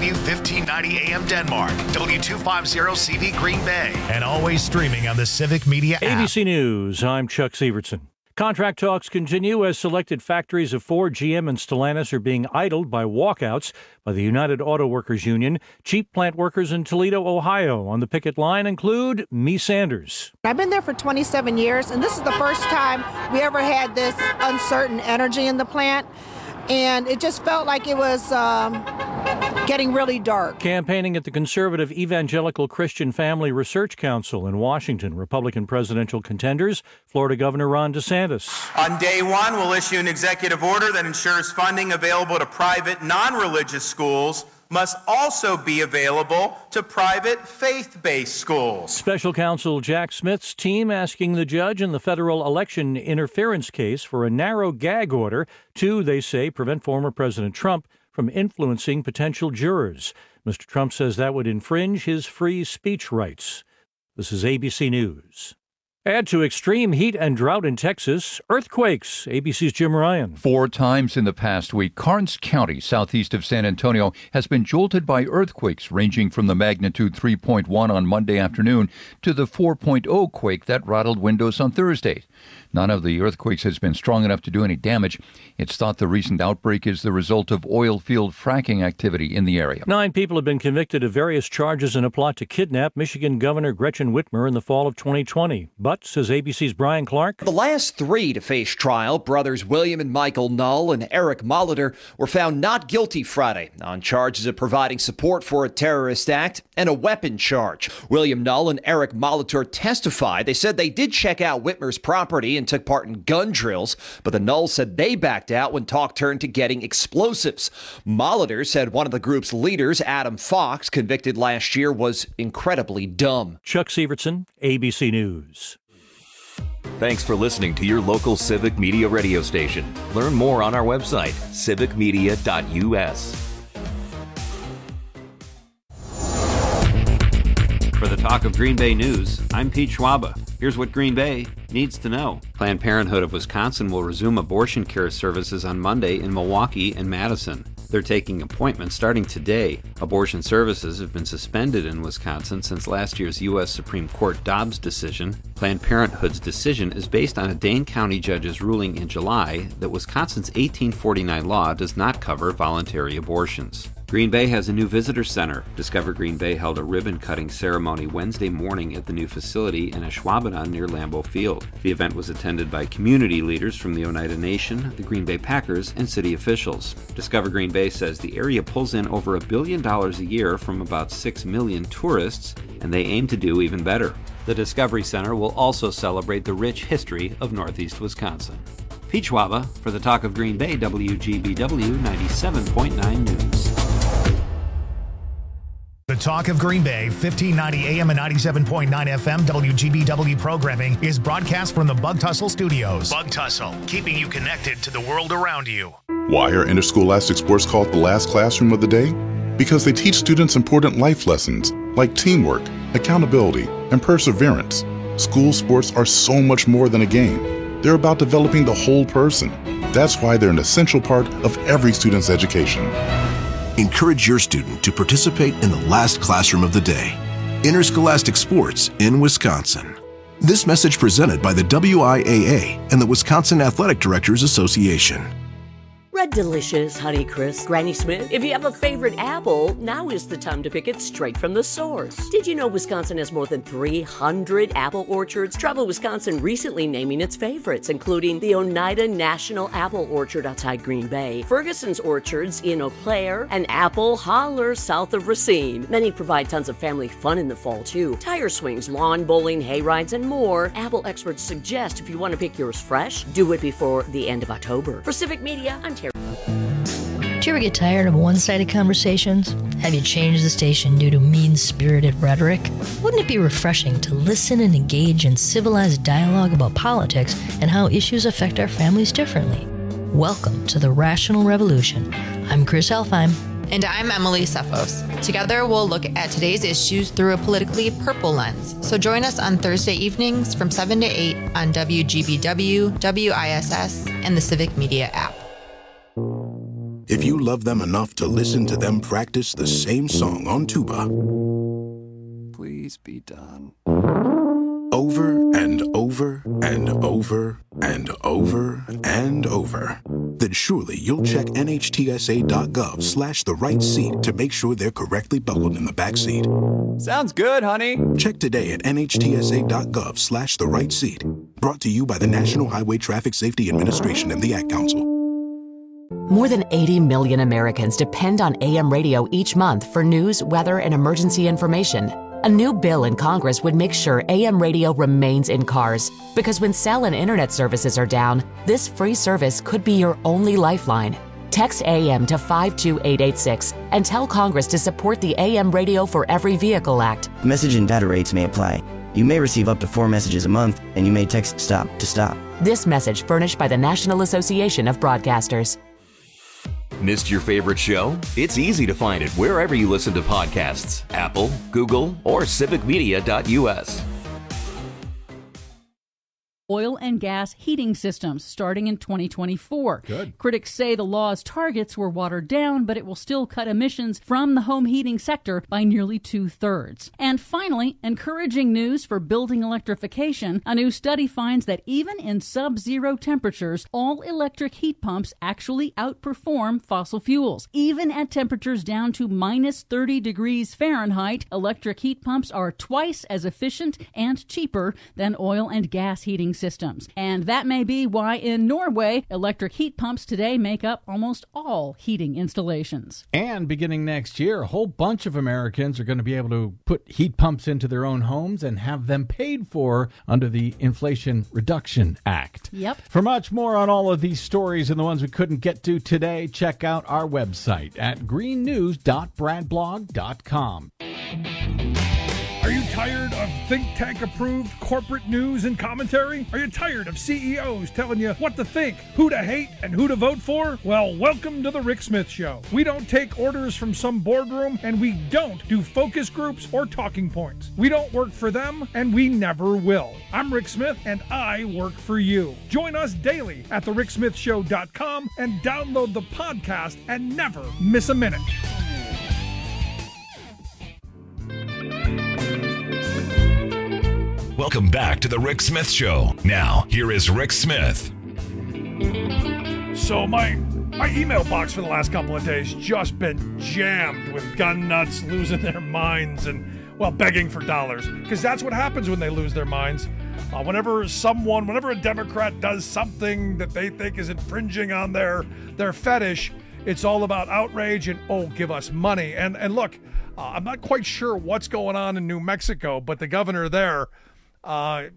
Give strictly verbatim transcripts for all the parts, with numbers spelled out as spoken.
W fifteen ninety A M Denmark, W two fifty C V Green Bay, and always streaming on the Civic Media app. A B C News, I'm Chuck Severson. Contract talks continue as selected factories of Ford, G M, and Stellantis are being idled by walkouts by the United Auto Workers Union. Chief plant workers in Toledo, Ohio on the picket line include Mee Sanders. I've been there for twenty-seven years, and this is the first time we ever had this uncertain energy in the plant. And it just felt like it was um, getting really dark. Campaigning at the conservative Evangelical Christian Family Research Council in Washington, Republican presidential contenders, Florida Governor Ron DeSantis. On day one, we'll issue an executive order that ensures funding available to private non-religious schools must also be available to private faith-based schools. Special counsel Jack Smith's team asking the judge in the federal election interference case for a narrow gag order to, they say, prevent former President Trump from influencing potential jurors. Mister Trump says that would infringe his free speech rights. This is A B C News. Add to extreme heat and drought in Texas, earthquakes. A B C's Jim Ryan. Four times in the past week, Karnes County, southeast of San Antonio, has been jolted by earthquakes ranging from the magnitude three point one on Monday afternoon to the four point oh quake that rattled windows on Thursday. None of the earthquakes has been strong enough to do any damage. It's thought the recent outbreak is the result of oil field fracking activity in the area. Nine people have been convicted of various charges in a plot to kidnap Michigan Governor Gretchen Whitmer in the fall of twenty twenty. But, says A B C's Brian Clark, the last three to face trial, brothers William and Michael Null and Eric Molitor, were found not guilty Friday on charges of providing support for a terrorist act and a weapon charge. William Null and Eric Molitor testified. They said they did check out Whitmer's property and took part in gun drills, but the Nulls said they backed out when talk turned to getting explosives. Molitor said one of the group's leaders, Adam Fox, convicted last year, was incredibly dumb. Chuck Severson, A B C News. Thanks for listening to your local Civic Media radio station. Learn more on our website, civic media dot u s. For the Talk of Green Bay News, I'm Pete Schwaba. Here's what Green Bay needs to know. Planned Parenthood of Wisconsin will resume abortion care services on Monday in Milwaukee and Madison. They're taking appointments starting today. Abortion services have been suspended in Wisconsin since last year's U S Supreme Court Dobbs decision. Planned Parenthood's decision is based on a Dane County judge's ruling in July that Wisconsin's eighteen forty-nine law does not cover voluntary abortions. Green Bay has a new visitor center. Discover Green Bay held a ribbon-cutting ceremony Wednesday morning at the new facility in Ashwaubenon near Lambeau Field. The event was attended by community leaders from the Oneida Nation, the Green Bay Packers, and city officials. Discover Green Bay says the area pulls in over a billion dollars a year from about six million tourists, and they aim to do even better. The Discovery Center will also celebrate the rich history of Northeast Wisconsin. Pete Schwaba for the Talk of Green Bay, W G B W ninety-seven point nine News. The Talk of Green Bay, fifteen ninety A M and ninety-seven point nine F M W G B W programming is broadcast from the Bug Tussle Studios. Bug Tussle, keeping you connected to the world around you. Why are interscholastic sports called the last classroom of the day? Because they teach students important life lessons like teamwork, accountability, and perseverance. School sports are so much more than a game. They're about developing the whole person. That's why they're an essential part of every student's education. Encourage your student to participate in the last classroom of the day. Interscholastic sports in Wisconsin. This message presented by the W I A A and the Wisconsin Athletic Directors Association. Red Delicious, Honeycrisp, Granny Smith. If you have a favorite apple, now is the time to pick it straight from the source. Did you know Wisconsin has more than three hundred apple orchards? Travel Wisconsin recently naming its favorites, including the Oneida National Apple Orchard outside Green Bay, Ferguson's Orchards in Eau Claire, and Apple Holler south of Racine. Many provide tons of family fun in the fall, too. Tire swings, lawn bowling, hay rides, and more. Apple experts suggest if you want to pick yours fresh, do it before the end of October. For Civic Media, I'm Terry. Do you ever get tired of one-sided conversations? Have you changed the station due to mean-spirited rhetoric? Wouldn't it be refreshing to listen and engage in civilized dialogue about politics and how issues affect our families differently? Welcome to the Rational Revolution. I'm Chris Elfheim. And I'm Emily Cephos. Together, we'll look at today's issues through a politically purple lens. So join us on Thursday evenings from seven to eight on W G B W, W I S S, and the Civic Media app. if you love them enough to listen to them practice the same song on tuba. Please be done. Over and over and over and over and over, then surely you'll check nhtsa.gov slash the right seat to make sure they're correctly buckled in the back seat. Sounds good, honey. Check today at nhtsa.gov slash the right seat. Brought to you by the National Highway Traffic Safety Administration and the Ad Council. More than eighty million Americans depend on A M radio each month for news, weather, and emergency information. A new bill in Congress would make sure A M radio remains in cars, because when cell and internet services are down, this free service could be your only lifeline. Text A M to five two eight eight six and tell Congress to support the A M Radio for Every Vehicle Act. Message and data rates may apply. You may receive up to four messages a month, and you may text STOP to stop. This message furnished by the National Association of Broadcasters. Missed your favorite show? It's easy to find it wherever you listen to podcasts. Apple, Google, or civic media dot U S. Oil and gas heating systems starting in twenty twenty-four. Good. Critics say the law's targets were watered down, but it will still cut emissions from the home heating sector by nearly two-thirds. And finally, encouraging news for building electrification. A new study finds that even in sub-zero temperatures, all-electric heat pumps actually outperform fossil fuels. Even at temperatures down to minus thirty degrees Fahrenheit, electric heat pumps are twice as efficient and cheaper than oil and gas heating systems. And that may be why in Norway, electric heat pumps today make up almost all heating installations. And beginning next year, a whole bunch of Americans are going to be able to put heat pumps into their own homes and have them paid for under the Inflation Reduction Act. Yep. For much more on all of these stories and the ones we couldn't get to today, check out our website at green news dot brad blog dot com. Are you tired of think tank approved corporate news and commentary? Are you tired of C E Os telling you what to think, who to hate, and who to vote for? Well, welcome to the Rick Smith Show. We don't take orders from some boardroom, and we don't do focus groups or talking points. We don't work for them, and we never will. I'm Rick Smith, and I work for you. Join us daily at the rick smith show dot com and download the podcast and never miss a minute. Welcome back to the Rick Smith Show. Now, here is Rick Smith. So my my email box for the last couple of days just been jammed with gun nuts losing their minds and, well, begging for dollars. Because that's what happens when they lose their minds. Uh, whenever someone, whenever a Democrat does something that they think is infringing on their their fetish, it's all about outrage and, oh, give us money. And, and look, uh, I'm not quite sure what's going on in New Mexico, but the governor there, Uh,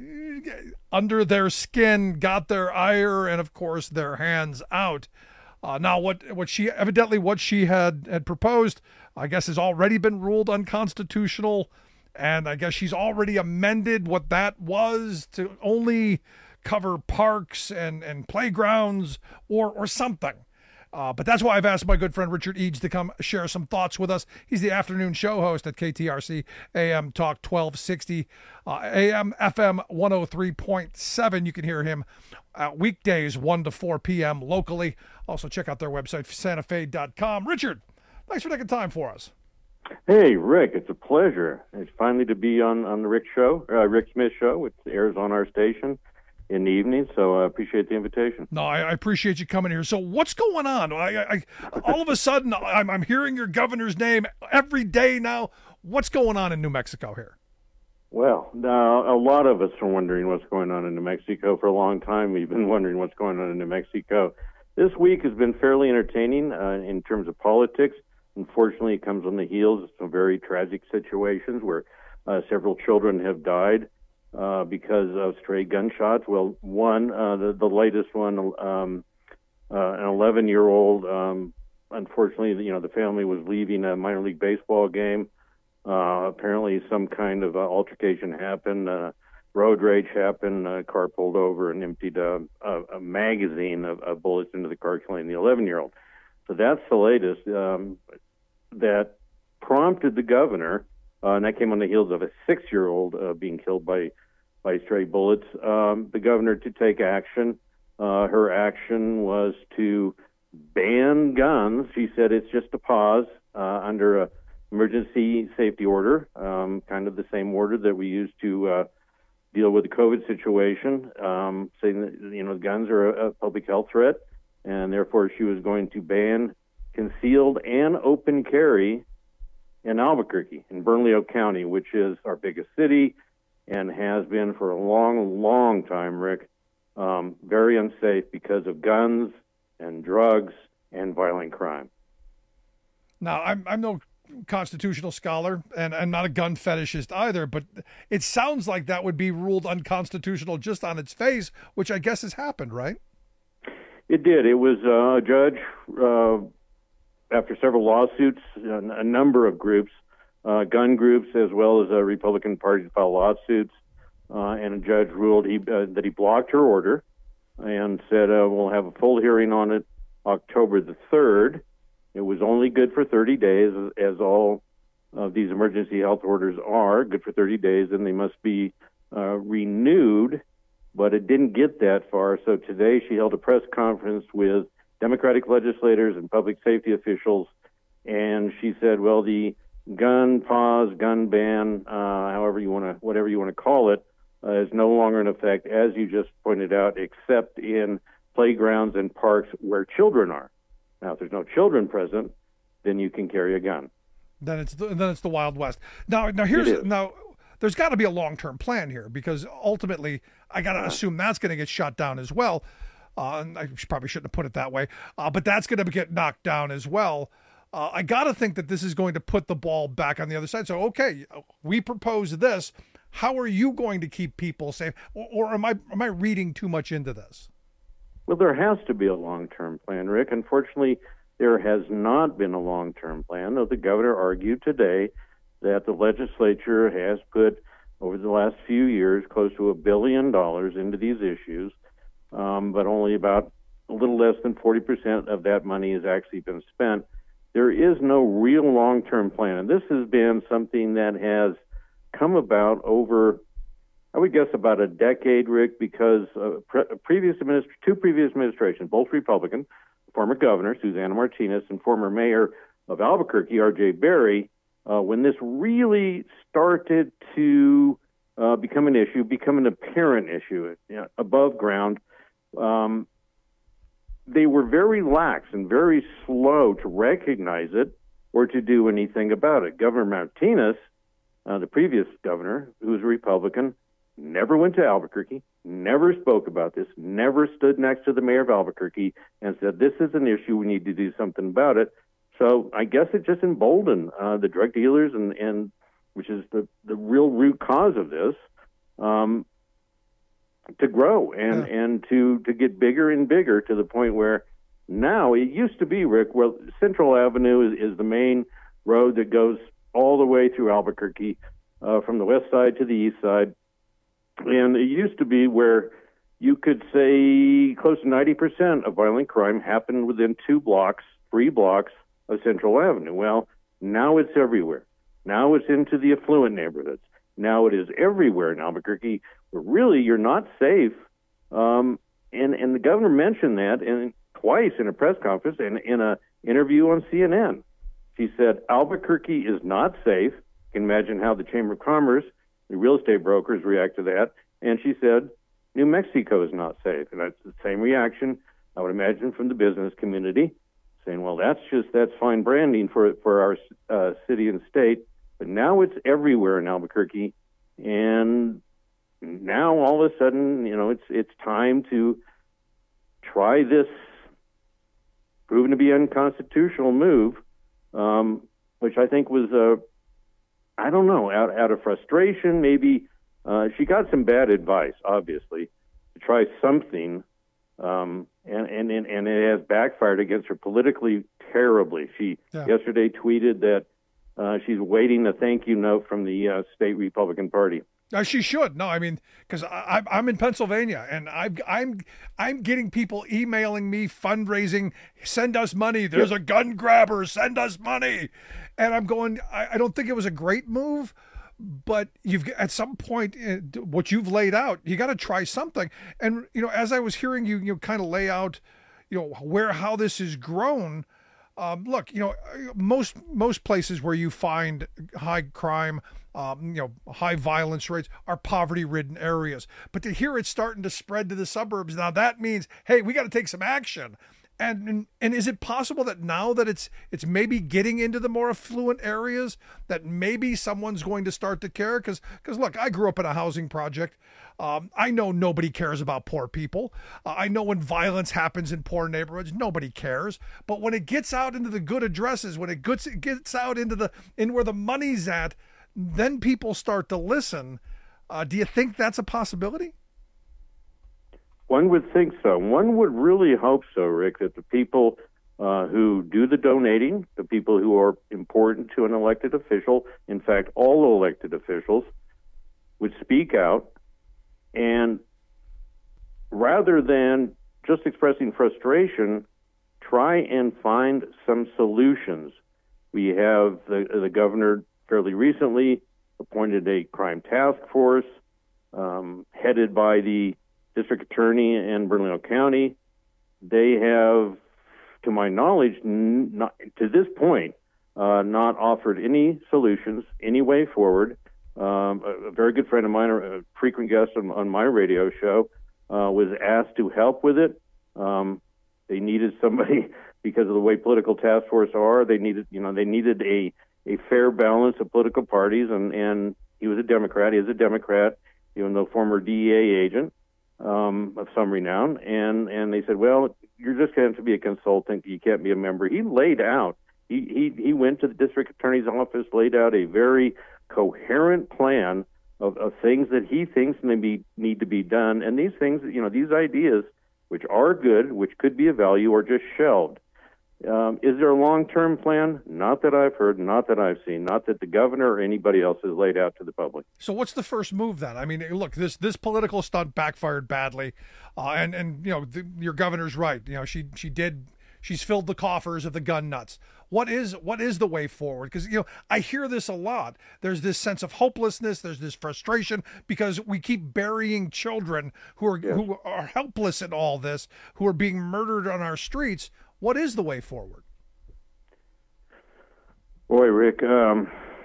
under their skin, got their ire and, of course, their hands out. Uh, now, what what she evidently what she had had proposed, I guess, has already been ruled unconstitutional, and I guess she's already amended what that was to only cover parks and and playgrounds or or something. Uh, but that's why I've asked my good friend Richard Eads to come share some thoughts with us. He's the afternoon show host at K T R C A M Talk twelve sixty, uh, A M F M one oh three point seven. You can hear him uh, weekdays one to four p.m. locally. Also, check out their website, santa fe dot com. Richard, thanks for taking time for us. Hey, Rick, it's a pleasure. It's finally to be on, on the Rick Show, uh, Rick Smith Show, which airs on our station in the evening, so I appreciate the invitation. No, I, I appreciate you coming here. So what's going on? I, I, all of a sudden, I'm, I'm hearing your governor's name every day now. What's going on in New Mexico here? Well, now a lot of us are wondering what's going on in New Mexico. For a long time, we've been wondering what's going on in New Mexico. This week has been fairly entertaining uh, in terms of politics. Unfortunately, it comes on the heels of some very tragic situations where uh, several children have died Uh, because of stray gunshots. Well, one, uh, the, the latest one, um, uh, an eleven-year-old, um, unfortunately, you know, the family was leaving a minor league baseball game. Uh, apparently some kind of uh, altercation happened, uh, road rage happened, a car pulled over and emptied a, a, a magazine of, of bullets into the car, killing the eleven-year-old. So that's the latest. Um, that prompted the governor, Uh, and that came on the heels of a six-year-old uh, being killed by by stray bullets. Um, the governor to take action. Uh, her action was to ban guns. She said it's just a pause uh, under a emergency safety order, um, kind of the same order that we used to uh, deal with the COVID situation, um, saying that, you know, guns are a, a public health threat, and therefore she was going to ban concealed and open carry in Albuquerque, in Bernalillo County, which is our biggest city and has been for a long, long time, Rick, um, very unsafe because of guns and drugs and violent crime. Now, I'm, I'm no constitutional scholar, and I'm not a gun fetishist either, but it sounds like that would be ruled unconstitutional just on its face, which I guess has happened, right? It did. It was uh, a judge, uh, after several lawsuits, a number of groups, uh, gun groups, as well as a Republican Party filed lawsuits, uh, and a judge ruled he, uh, that he blocked her order and said, uh, we'll have a full hearing on it October the third. It was only good for thirty days, as all of these emergency health orders are, good for thirty days, and they must be uh, renewed, but it didn't get that far. So today she held a press conference with Democratic legislators and public safety officials, and she said, well, the gun pause, gun ban, uh, however you want to, whatever you want to call it, uh, is no longer in effect, as you just pointed out, except in playgrounds and parks where children are. Now, if there's no children present, then you can carry a gun. Then it's the, then it's the Wild West. Now, now here's now. There's got to be a long-term plan here, because ultimately, I got to assume that's going to get shut down as well. Uh, and I probably shouldn't have put it that way, uh, but that's going to get knocked down as well. Uh, I got to think that this is going to put the ball back on the other side. So, okay, we propose this. How are you going to keep people safe, or, or am I am I reading too much into this? Well, there has to be a long-term plan, Rick. Unfortunately, there has not been a long-term plan, though the governor argued today that the legislature has put, over the last few years, close to a billion dollars into these issues, um, but only about a little less than forty percent of that money has actually been spent. There is no real long-term plan, and this has been something that has come about over, I would guess, about a decade, Rick, because uh, pre- previous administ- two previous administrations, both Republican, former governor Susana Martinez and former mayor of Albuquerque, R J Berry, uh, when this really started to uh, become an issue, become an apparent issue, you know, above ground, um, they were very lax and very slow to recognize it or to do anything about it. Governor Martinez, uh, the previous governor, who was a Republican, never went to Albuquerque, never spoke about this, never stood next to the mayor of Albuquerque and said, this is an issue, we need to do something about it. So I guess it just emboldened uh, the drug dealers, and, and which is the, the real root cause of this, um, to grow and, yeah. and to, to get bigger and bigger, to the point where now it used to be, Rick, well, Central Avenue is, is the main road that goes all the way through Albuquerque, uh, from the west side to the east side. And it used to be where you could say close to ninety percent of violent crime happened within two blocks, three blocks of Central Avenue. Well, now it's everywhere. Now it's into the affluent neighborhoods. Now it is everywhere in Albuquerque, where really you're not safe. Um, and, and the governor mentioned that in, twice in a press conference and in an interview on C N N. She said, Albuquerque is not safe. You can imagine how the Chamber of Commerce, the real estate brokers, react to that. And she said, New Mexico is not safe. And that's the same reaction, I would imagine, from the business community, saying, well, that's just, that's fine branding for, for our uh, city and state. But now it's everywhere in Albuquerque. And now all of a sudden, you know, it's, it's time to try this proven to be unconstitutional move, um, which I think was a, I don't know, out, out of frustration, maybe. Uh, she got some bad advice, obviously, to try something, um, and, and, and, and it has backfired against her politically terribly. She yeah. yesterday tweeted that uh, she's waiting a thank you note from the uh, state Republican Party. Uh, she should. No, I mean, because I'm in Pennsylvania, and I'm I'm I'm getting people emailing me, fundraising, send us money. There's yep. a gun grabber, send us money, and I'm going. I, I don't think it was a great move, but you've at some point what you've laid out, you got to try something. And you know, as I was hearing you, you know, kind of lay out, you know, where how this has grown. Um, look, you know, most most places where you find high crime, um, you know, high violence rates are poverty-ridden areas. But to hear it starting to spread to the suburbs, now that means, hey, we got to take some action. And, and and is it possible that now that it's it's maybe getting into the more affluent areas, that maybe someone's going to start to care? Because because look, I grew up in a housing project. Um, I know nobody cares about poor people. Uh, I know when violence happens in poor neighborhoods, nobody cares. But when it gets out into the good addresses, when it gets it gets out into the in where the money's at, then people start to listen. Uh, do you think that's a possibility? One would think so. One would really hope so, Rick, that the people uh, who do the donating, the people who are important to an elected official, in fact, all elected officials, would speak out, and rather than just expressing frustration, try and find some solutions. We have the, the governor fairly recently appointed a crime task force um, headed by the district attorney in Bernalillo County. They have, to my knowledge, n- not, to this point, uh, not offered any solutions, any way forward. Um, a, a very good friend of mine, a frequent guest on, on my radio show, uh, was asked to help with it. Um, they needed somebody because of the way political task force are. They needed, you know, they needed a a fair balance of political parties, and and he was a Democrat. He is a Democrat, even though former D E A agent. Um, of some renown, and and they said, well, you're just going to have to be a consultant. You can't be a member. He laid out, he, he, he went to the district attorney's office, laid out a very coherent plan of, of things that he thinks maybe need to be done. And these things, you know, these ideas, which are good, which could be of value, are just shelved. Um, is there a long-term plan? Not that I've heard, not that I've seen, not that the governor or anybody else has laid out to the public. So what's the first move then? I mean, look, this this political stunt backfired badly, uh, and and you know the, your governor's right. You know she she did she's filled the coffers of the gun nuts. What is what is the way forward? Because you know I hear this a lot. There's this sense of hopelessness. There's this frustration because we keep burying children who are yes. who are helpless in all this, who are being murdered on our streets. What is the way forward? Boy, Rick, um,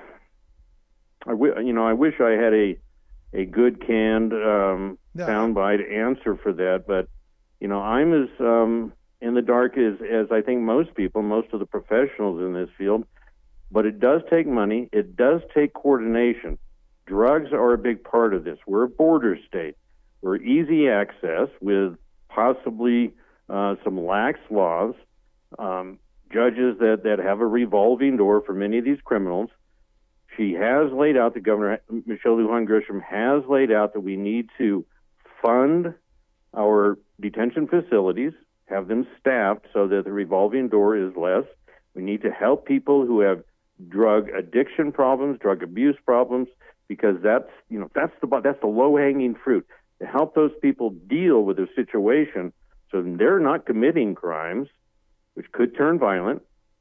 I w- you know, I wish I had a a good canned um, yeah. soundbite answer for that, but you know, I'm as um, in the dark as as I think most people, most of the professionals in this field. But it does take money. It does take coordination. Drugs are a big part of this. We're a border state. We're easy access with possibly uh, some lax laws. Um, judges that, that have a revolving door for many of these criminals. She has laid out, the governor, Michelle Lujan Grisham, has laid out that we need to fund our detention facilities, have them staffed so that the revolving door is less. We need to help people who have drug addiction problems, drug abuse problems, because that's, you know, that's the, that's the low-hanging fruit. To help those people deal with their situation so they're not committing crimes, which could turn violent,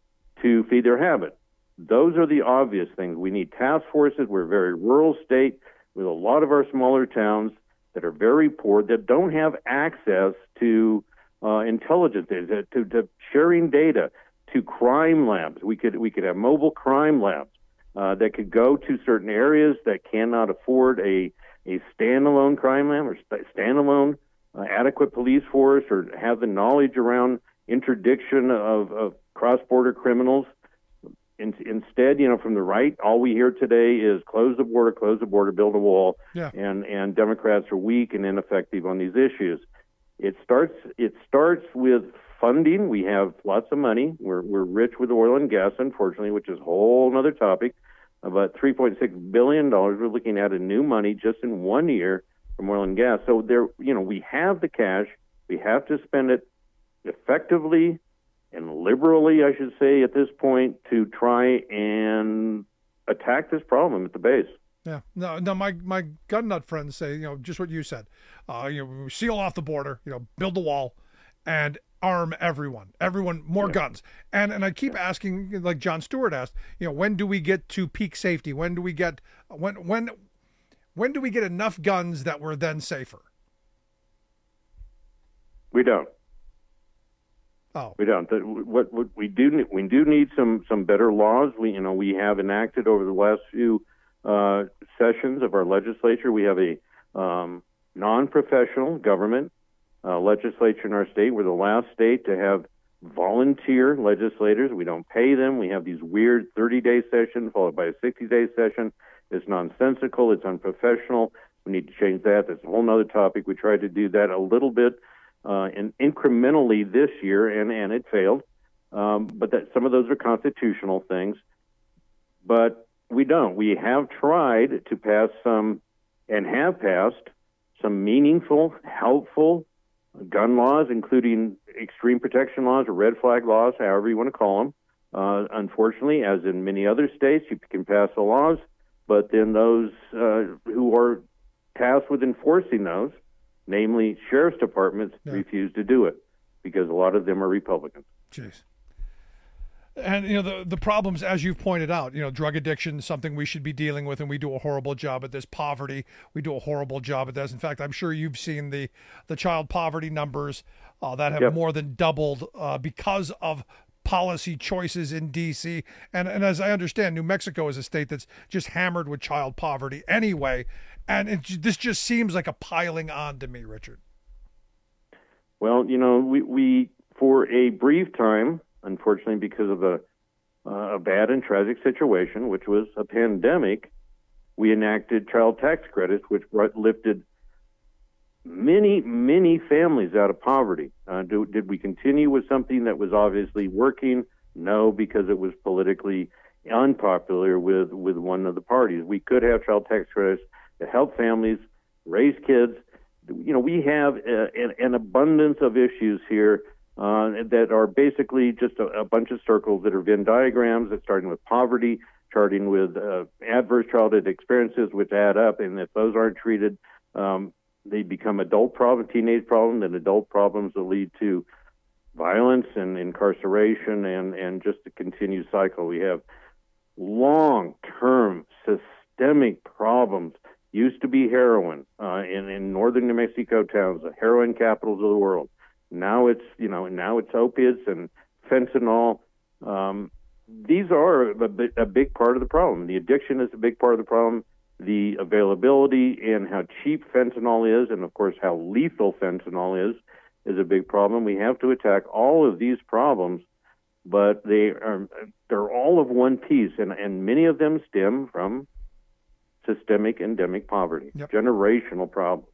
to feed their habit. Those are the obvious things. We need task forces. We're a very rural state with a lot of our smaller towns that are very poor, that don't have access to uh, intelligence, to, to, to sharing data, to crime labs. We could we could have mobile crime labs uh, that could go to certain areas that cannot afford a, a standalone crime lab or st- standalone uh, adequate police force, or have the knowledge around interdiction of, of cross-border criminals. In, instead, you know, from the right, all we hear today is close the border, close the border, build a wall, yeah. and, and Democrats are weak and ineffective on these issues. It starts it starts with funding. We have lots of money. We're we're rich with oil and gas, unfortunately, which is a whole other topic. About three point six billion dollars we're looking at in new money just in one year from oil and gas. So there, you know, we have the cash. We have to spend it effectively and liberally, I should say, at this point, to try and attack this problem at the base. Yeah. No, no, my, my gun nut friends say, you know, just what you said. Uh, you know, seal off the border, you know, build a wall and arm everyone, everyone, more yeah. guns. And and I keep asking, like Jon Stewart asked, you know, when do we get to peak safety? When do we get, when, when, when do we get enough guns that we're then safer? We don't. Oh, we don't. The, what, what we do we do need some some better laws. We you know we have enacted over the last few uh, sessions of our legislature. We have a um, non-professional government uh, legislature in our state. We're the last state to have volunteer legislators. We don't pay them. We have these weird thirty-day sessions followed by a sixty-day session. It's nonsensical. It's unprofessional. We need to change that. That's a whole other topic. We tried to do that a little bit uh, and incrementally this year, and, and it failed. Um, but that some of those are constitutional things. But we don't. We have tried to pass some, and have passed, some meaningful, helpful gun laws, including extreme protection laws or red flag laws, however you want to call them. Uh, unfortunately, as in many other states, you can pass the laws, but then those uh, who are tasked with enforcing those, namely sheriff's departments, yeah. refuse to do it because a lot of them are Republicans. Jeez. And, you know, the the problems, as you've pointed out, you know, drug addiction is something we should be dealing with, and we do a horrible job at this. Poverty, we do a horrible job at this. In fact, I'm sure you've seen the, the child poverty numbers uh, that have yep. more than doubled uh, because of policy choices in D C. And, and as I understand, New Mexico is a state that's just hammered with child poverty anyway. And it, this just seems like a piling on to me, Richard. Well, you know, we, we for a brief time, unfortunately, because of a, uh, a bad and tragic situation, which was a pandemic, we enacted child tax credits, which brought, lifted many, many families out of poverty. Uh, do, did we continue with something that was obviously working? No, because it was politically unpopular with, with one of the parties. We could have child tax credits to help families raise kids. You know, we have a, an, an abundance of issues here Uh, that are basically just a, a bunch of circles that are Venn diagrams, that starting with poverty, starting with uh, adverse childhood experiences, which add up, and if those aren't treated, um, they become adult problem, teenage problems, and adult problems that lead to violence and incarceration and, and just a continued cycle. We have long-term systemic problems. Used to be heroin uh, in, in northern New Mexico towns, the heroin capitals of the world. Now it's, you know, now it's opiates and fentanyl. Um, these are a, a big part of the problem. The addiction is a big part of the problem. The availability and how cheap fentanyl is, and of course how lethal fentanyl is, is a big problem. We have to attack all of these problems, but they are they're all of one piece, and, and many of them stem from systemic endemic poverty, yep. generational problems.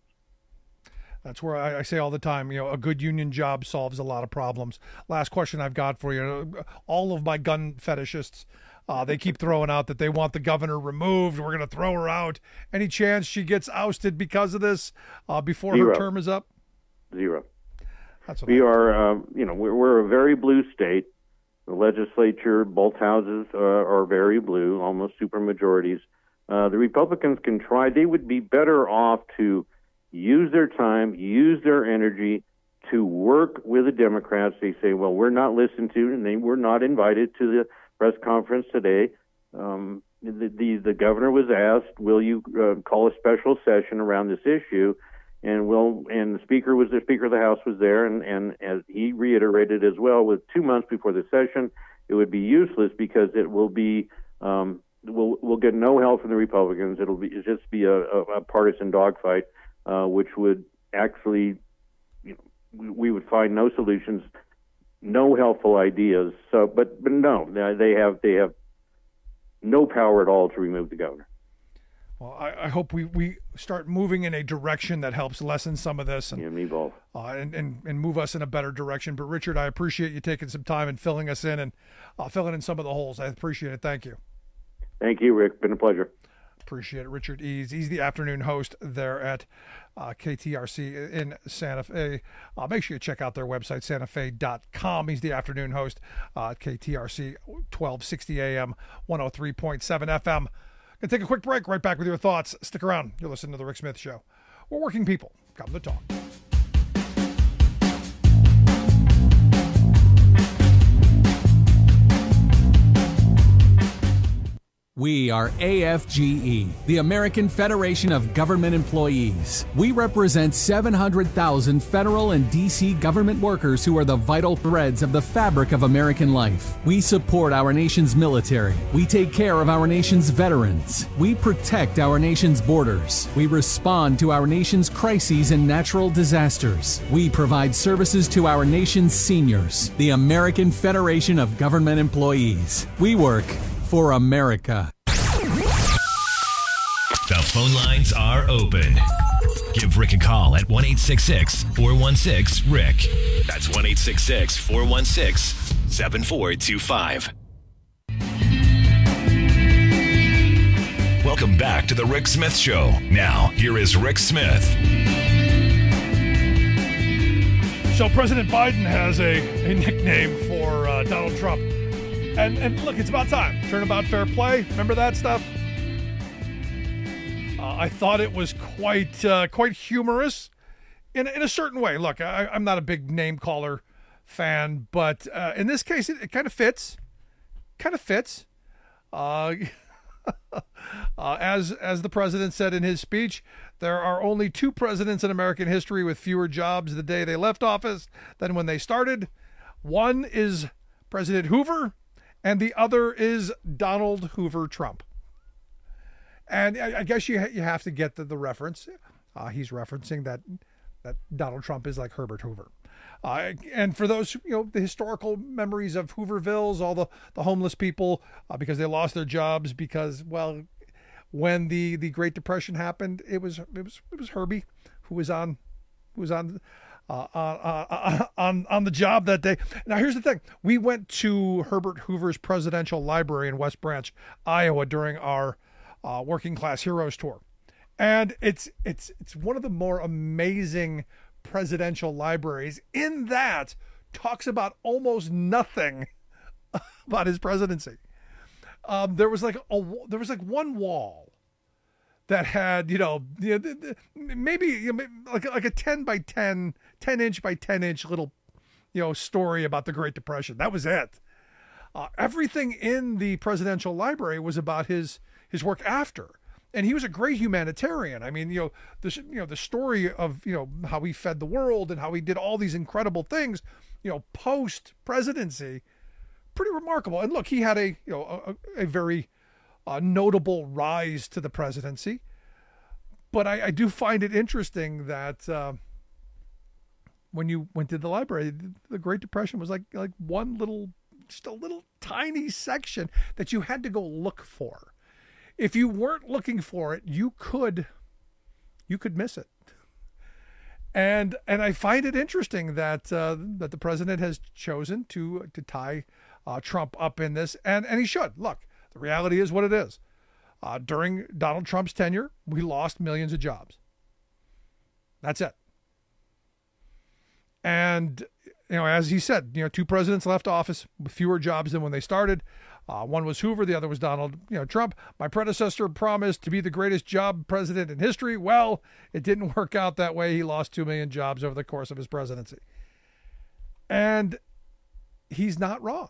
That's where I, I say all the time, you know, a good union job solves a lot of problems. Last question I've got for you. All of my gun fetishists, uh, they keep throwing out that they want the governor removed. We're going to throw her out. Any chance she gets ousted because of this uh, before Zero. her term is up? Zero. That's what we I are, um, you know, we're, we're a very blue state. The legislature, both houses uh, are very blue, almost super majorities. Uh, the Republicans can try. They would be better off to use their time, use their energy to work with the Democrats. They say, well, we're not listened to, and they were not invited to the press conference today. Um, the, the the governor was asked, will you uh, call a special session around this issue? And will and the speaker was the Speaker of the House was there, and, and as he reiterated as well, with two months before the session, it would be useless because it will be um, we'll we'll get no help from the Republicans. It'll be it'll just be a, a, a partisan dogfight. Uh, which would actually, you know, we, we would find no solutions, no helpful ideas. So, but but no, they have they have no power at all to remove the governor. Well, I, I hope we, we start moving in a direction that helps lessen some of this and yeah, me both. Uh, and, and and move us in a better direction. But Richard, I appreciate you taking some time and filling us in and uh, filling in some of the holes. I appreciate it. Thank you. Thank you, Rick. Been a pleasure. Appreciate it. Richard Eads. He's the afternoon host there at uh, K T R C in Santa Fe. Uh, make sure you check out their website, santa fe dot com. He's the afternoon host uh, at K T R C, twelve sixty A M, one oh three point seven F M. Gonna take a quick break. Right back with your thoughts. Stick around. You're listening to The Rick Smith Show. We're working people. Come to talk. We are A F G E, the American Federation of Government Employees. We represent seven hundred thousand federal and D C government workers who are the vital threads of the fabric of American life. We support our nation's military. We take care of our nation's veterans. We protect our nation's borders. We respond to our nation's crises and natural disasters. We provide services to our nation's seniors. The American Federation of Government Employees. We work for America. The phone lines are open. Give Rick a call at one eight six six, four one six, Rick. That's one eight six six, four one six, seven four two five. Welcome back to the Rick Smith Show. Now, here is Rick Smith. So President Biden has a, a nickname for uh, Donald Trump. And, and look, it's about time. Turnabout fair play. Remember that stuff? Uh, I thought it was quite uh, quite humorous in, in a certain way. Look, I, I'm not a big name caller fan, but uh, in this case, it, it kind of fits. Kind of fits. Uh, uh, as as the president said in his speech, there are only two presidents in American history with fewer jobs the day they left office than when they started. One is President Hoover, and the other is Donald Hoover Trump. And I, I guess you ha- you have to get the, the reference. Uh, he's referencing that that Donald Trump is like Herbert Hoover. Uh, and for those, you know, the historical memories of Hoovervilles, all the, the homeless people, uh, because they lost their jobs because, well, when the, the Great Depression happened, it was it was it was Herbie who was on who was on uh, uh, uh, on on the job that day. Now here's the thing: we went to Herbert Hoover's Presidential Library in West Branch, Iowa, during our uh, Working Class Heroes tour, and it's it's it's one of the more amazing presidential libraries in that talks about almost nothing about his presidency. Um, there was like a there was like one wall that had, you know, maybe, you know, like like a ten by ten, ten inch by ten inch little, you know, story about the Great Depression. That was it. Uh, everything in the presidential library was about his his work after. And he was a great humanitarian. I mean, you know, this, you know, the story of, you know, how he fed the world and how he did all these incredible things, you know, post presidency, pretty remarkable. And look, he had a, you know, a, a very uh, notable rise to the presidency. But I, I do find it interesting that uh, when you went to the library, the Great Depression was like like one little, just a little tiny section that you had to go look for. If you weren't looking for it, you could, you could miss it. And and I find it interesting that uh, that the president has chosen to to tie uh, Trump up in this, and and he should. Look, the reality is what it is. Uh, during Donald Trump's tenure, we lost millions of jobs. That's it. And you know, as he said, you know, two presidents left office with fewer jobs than when they started. Uh, one was Hoover, the other was Donald, you know, Trump. My predecessor promised to be the greatest job president in history. Well, it didn't work out that way. He lost two million jobs over the course of his presidency. And he's not wrong.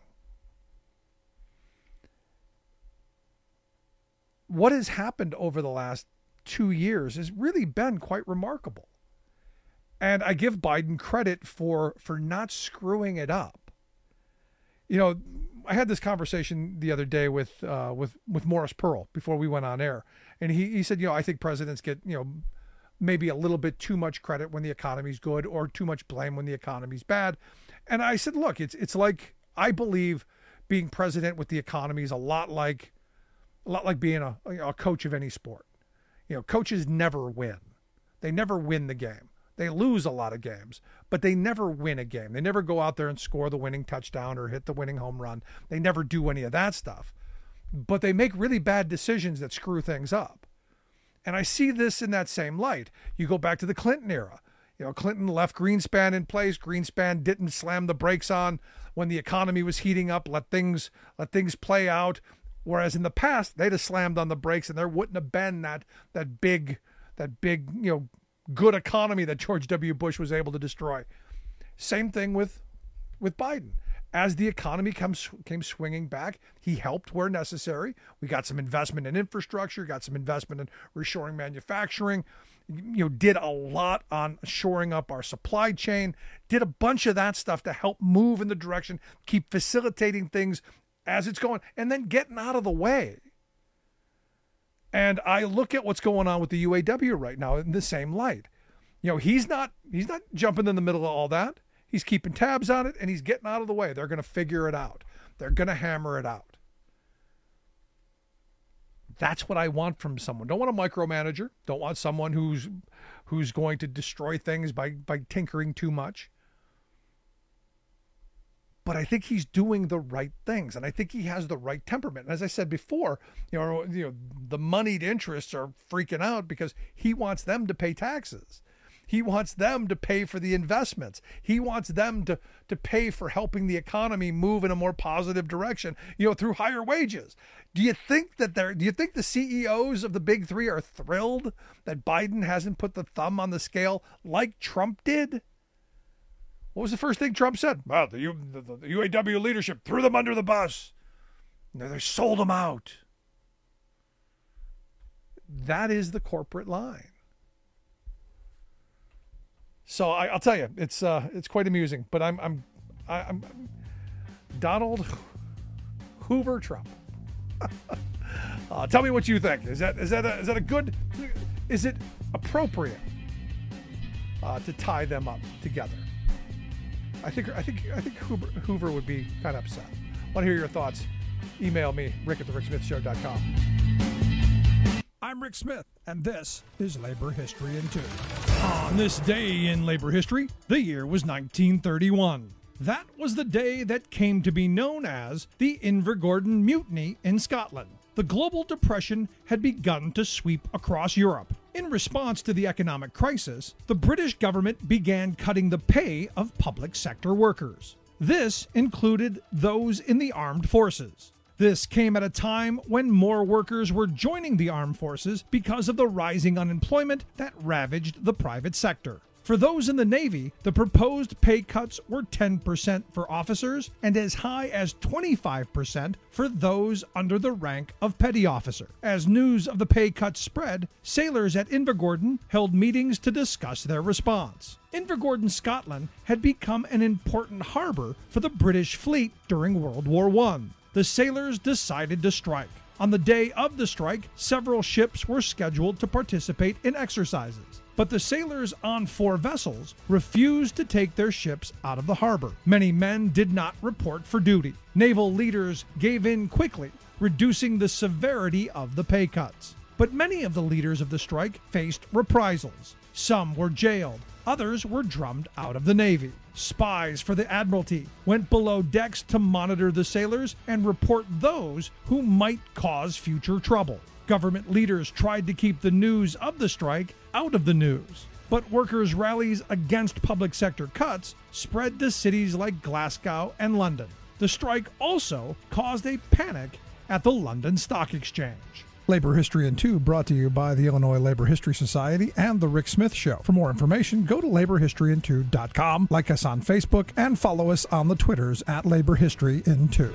What has happened over the last two years has really been quite remarkable. And I give Biden credit for, for not screwing it up. You know, I had this conversation the other day with uh, with with Morris Pearl before we went on air, and he, he said, you know, I think presidents get, you know, maybe a little bit too much credit when the economy's good or too much blame when the economy's bad. And I said, look, it's it's like, I believe being president with the economy is a lot like a lot like being a, a coach of any sport. You know, coaches never win. They never win the game. They lose a lot of games, but they never win a game. They never go out there and score the winning touchdown or hit the winning home run. They never do any of that stuff, but they make really bad decisions that screw things up. And I see this in that same light. You go back to the Clinton era. You know, Clinton left Greenspan in place. Greenspan didn't slam the brakes on when the economy was heating up, let things, let things play out. Whereas in the past, they'd have slammed on the brakes and there wouldn't have been that, that big, that big, you know, good economy that George W. Bush was able to destroy. Same thing with with Biden. as the economy comes came swinging back, he helped where necessary. We got some investment in infrastructure, got some investment in reshoring manufacturing, you know, did a lot on shoring up our supply chain, did a bunch of that stuff to help move in the direction, keep facilitating things as it's going, and then getting out of the way. And I look at what's going on with the U A W right now in the same light. You know, he's not he's not jumping in the middle of all that. He's keeping tabs on it, and he's getting out of the way. They're going to figure it out. They're going to hammer it out. That's what I want from someone. Don't want a micromanager. Don't want someone who's who's going to destroy things by, by tinkering too much. But I think he's doing the right things, and I think he has the right temperament. And as I said before, you know, you know, the moneyed interests are freaking out because he wants them to pay taxes. He wants them to pay for the investments. He wants them to, to pay for helping the economy move in a more positive direction, you know, through higher wages. Do you think that they're, do you think the C E Os of the big three are thrilled that Biden hasn't put the thumb on the scale like Trump did? What was the first thing Trump said? Well, the, U, the, the U A W leadership threw them under the bus. No, they sold them out. That is the corporate line. So I, I'll tell you, it's uh, it's quite amusing. But I'm I'm I, I'm Donald Hoover Trump. uh, tell me what you think. Is that is that a, is that a good? Is it appropriate uh, to tie them up together? I think I think I think Hoover, Hoover would be kind of upset. I want to hear your thoughts. Email me, Rick at the Rick Smith Show dot com. I'm Rick Smith, and this is Labor History in Two. On this day in labor history, the year was nineteen thirty-one. That was the day that came to be known as the Invergordon Mutiny in Scotland. The global depression had begun to sweep across Europe. In response to the economic crisis, the British government began cutting the pay of public sector workers. This included those in the armed forces. This came at a time when more workers were joining the armed forces because of the rising unemployment that ravaged the private sector. For those in the Navy, the proposed pay cuts were ten percent for officers and as high as twenty-five percent for those under the rank of petty officer. As news of the pay cuts spread, sailors at Invergordon held meetings to discuss their response. Invergordon, Scotland had become an important harbor for the British fleet during World War One. The sailors decided to strike. On the day of the strike, several ships were scheduled to participate in exercises. But the sailors on four vessels refused to take their ships out of the harbor. Many men did not report for duty. Naval leaders gave in quickly, reducing the severity of the pay cuts. But many of the leaders of the strike faced reprisals. Some were jailed. Others were drummed out of the Navy. Spies for the Admiralty went below decks to monitor the sailors and report those who might cause future trouble. Government leaders tried to keep the news of the strike out of the news. But workers' rallies against public sector cuts spread to cities like Glasgow and London. The strike also caused a panic at the London Stock Exchange. Labor History in Two brought to you by the Illinois Labor History Society and The Rick Smith Show. For more information, go to labor history in two dot com, like us on Facebook, and follow us on the Twitters at Labor History in Two.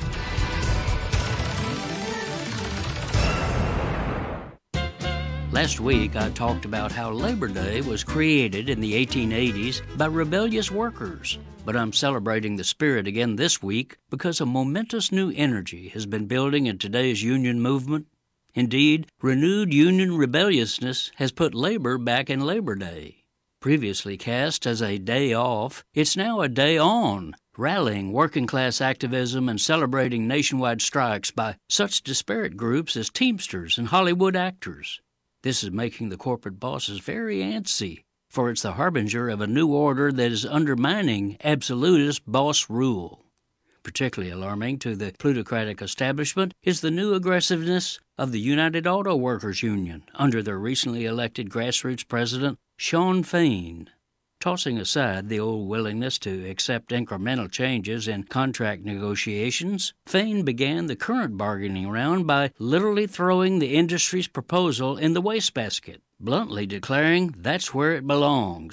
Last week, I talked about how Labor Day was created in the eighteen eighties by rebellious workers. But I'm celebrating the spirit again this week because a momentous new energy has been building in today's union movement. Indeed, renewed union rebelliousness has put labor back in Labor Day. Previously cast as a day off, it's now a day on, rallying working-class activism and celebrating nationwide strikes by such disparate groups as Teamsters and Hollywood actors. This is making the corporate bosses very antsy, for it's the harbinger of a new order that is undermining absolutist boss rule. Particularly alarming to the plutocratic establishment is the new aggressiveness of the United Auto Workers Union under their recently elected grassroots president, Shawn Fain. Tossing aside the old willingness to accept incremental changes in contract negotiations, Fain began the current bargaining round by literally throwing the industry's proposal in the wastebasket, bluntly declaring that's where it belongs.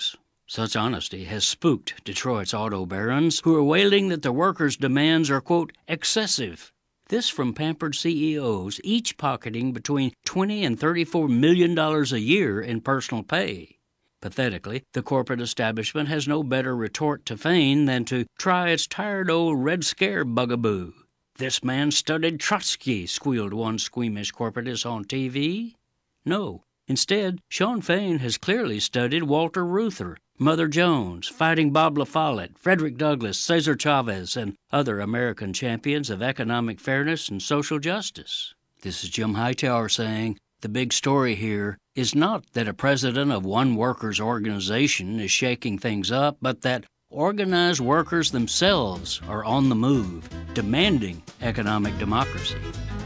Such honesty has spooked Detroit's auto barons, who are wailing that the workers' demands are, quote, excessive. This from pampered C E Os, each pocketing between twenty and thirty-four million dollars a year in personal pay. Pathetically, the corporate establishment has no better retort to feign than to try its tired old Red Scare bugaboo. This man studied Trotsky, squealed one squeamish corporatist on T V. No. Instead, Shawn Fain has clearly studied Walter Reuther, Mother Jones, Fighting Bob La Follette, Frederick Douglass, Cesar Chavez, and other American champions of economic fairness and social justice. This is Jim Hightower saying, the big story here is not that a president of one workers' organization is shaking things up, but that organized workers themselves are on the move, demanding economic democracy.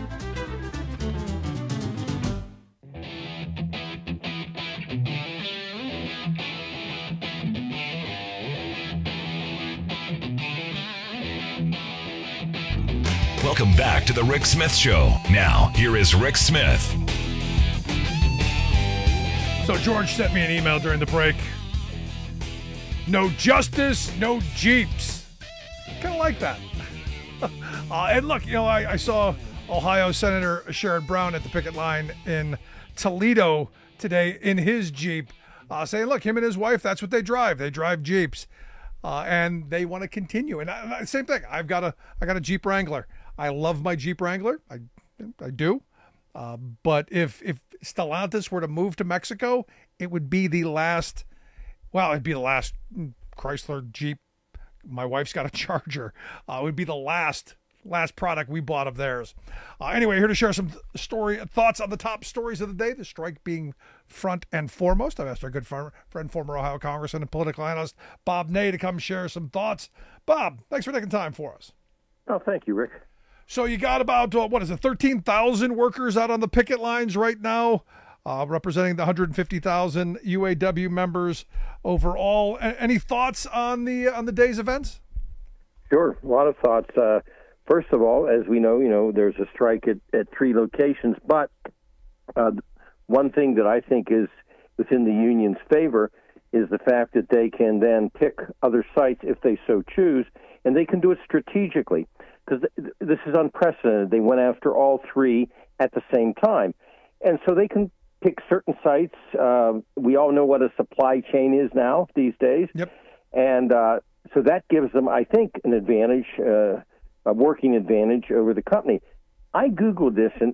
Welcome back to the Rick Smith Show. Now, here is Rick Smith. So George sent me an email during the break. No justice, no Jeeps. Kind of like that. uh, and look, you know, I, I saw Ohio Senator Sherrod Brown at the picket line in Toledo today in his Jeep, uh, saying, look, him and his wife, that's what they drive. They drive Jeeps. Uh, and they want to continue. And I, same thing. I've got a, I got a Jeep Wrangler. I love my Jeep Wrangler. I, I do. Uh, but if if Stellantis were to move to Mexico, it would be the last. Well, it'd be the last Chrysler Jeep. My wife's got a Charger. Uh, it would be the last last product we bought of theirs. Uh, anyway, here to share some story thoughts on the top stories of the day. The strike being front and foremost. I've asked our good friend, friend former Ohio Congressman and political analyst Bob Ney to come share some thoughts. Bob, thanks for taking time for us. Oh, thank you, Rick. So you got about, uh, what is it, thirteen thousand workers out on the picket lines right now, uh, representing the one hundred fifty thousand U A W members overall. A- any thoughts on the on the day's events? Sure, a lot of thoughts. Uh, first of all, as we know, you know, there's a strike at, at three locations, but uh, one thing that I think is within the union's favor is the fact that they can then pick other sites if they so choose, and they can do it strategically. Because this is unprecedented. They went after all three at the same time. And so they can pick certain sites. Uh, we all know what a supply chain is now these days. Yep. And uh, so that gives them, I think, an advantage, uh, a working advantage over the company. I Googled this, and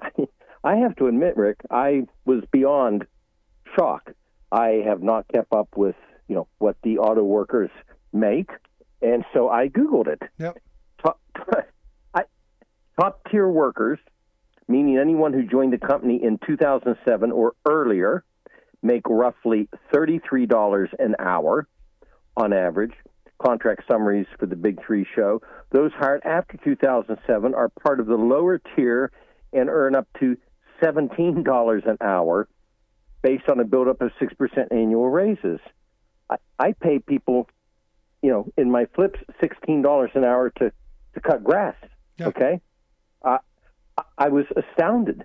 I have to admit, Rick, I was beyond shock. I have not kept up with, you know, what the auto workers make, and so I Googled it. Yep. Top, I, top tier workers, meaning anyone who joined the company in two thousand seven or earlier, make roughly thirty-three dollars an hour on average. Contract summaries for the Big Three show. Those hired after two thousand seven are part of the lower tier and earn up to seventeen dollars an hour based on a buildup of six percent annual raises. I, I pay people, you know, in my flips, sixteen dollars an hour to, to cut grass, yeah. Okay? Uh, I was astounded.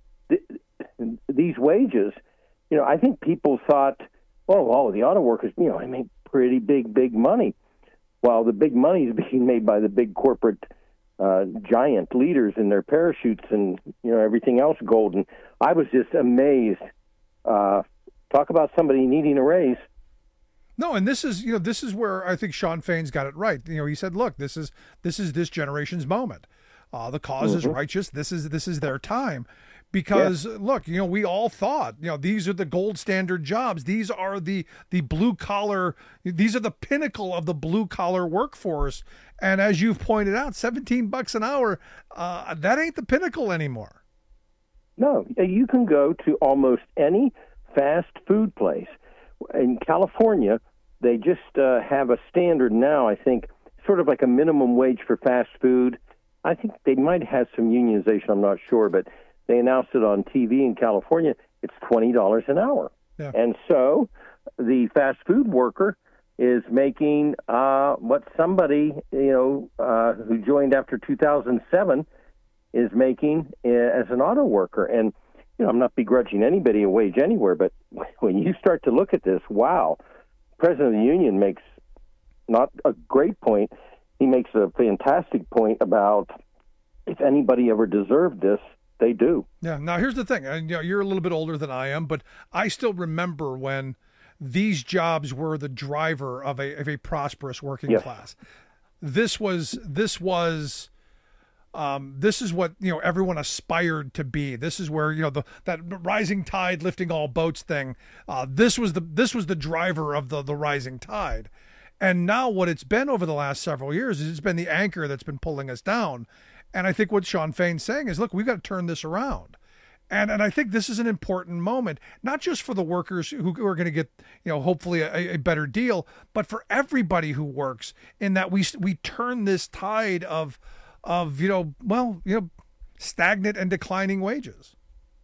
These wages, you know, I think people thought, oh, well, the auto workers, you know, they make pretty big, big money. While the big money is being made by the big corporate uh, giant leaders in their parachutes and, you know, everything else golden. I was just amazed. Uh, talk about somebody needing a raise. No, and this is, you know, this is where I think Shawn Fain's got it right. You know, he said, look, this is this is this generation's moment. Uh, the cause mm-hmm. is righteous. This is this is their time. Because, yeah. look, you know, we all thought, you know, these are the gold standard jobs. These are the the blue collar. These are the pinnacle of the blue collar workforce. And as you've pointed out, seventeen bucks an hour, uh, that ain't the pinnacle anymore. No, you can go to almost any fast food place. In California, they just uh, have a standard now, I think, sort of like a minimum wage for fast food. I think they might have some unionization, I'm not sure, but they announced it on T V in California. It's twenty dollars an hour. Yeah. And so the fast food worker is making uh, what somebody, you know, uh, who joined after two thousand seven is making uh, as an auto worker. And, you know, I'm not begrudging anybody a wage anywhere, but when you start to look at this, wow, president of the union makes not a great point. He makes a fantastic point about if anybody ever deserved this, they do. Yeah. Now, here's the thing. And, you know, you're a little bit older than I am, but I still remember when these jobs were the driver of a of a prosperous working yes. class. This was this was um, this is what you know everyone aspired to be. This is where you know the that rising tide lifting all boats thing. Uh, this was the this was the driver of the the rising tide. And now what it's been over the last several years is it's been the anchor that's been pulling us down. And I think what Shawn Fain's saying is, look, we've got to turn this around. And and I think this is an important moment, not just for the workers who, who are going to get, you know, hopefully a, a better deal, but for everybody who works, in that we we turn this tide of, of you know, well, you know, stagnant and declining wages.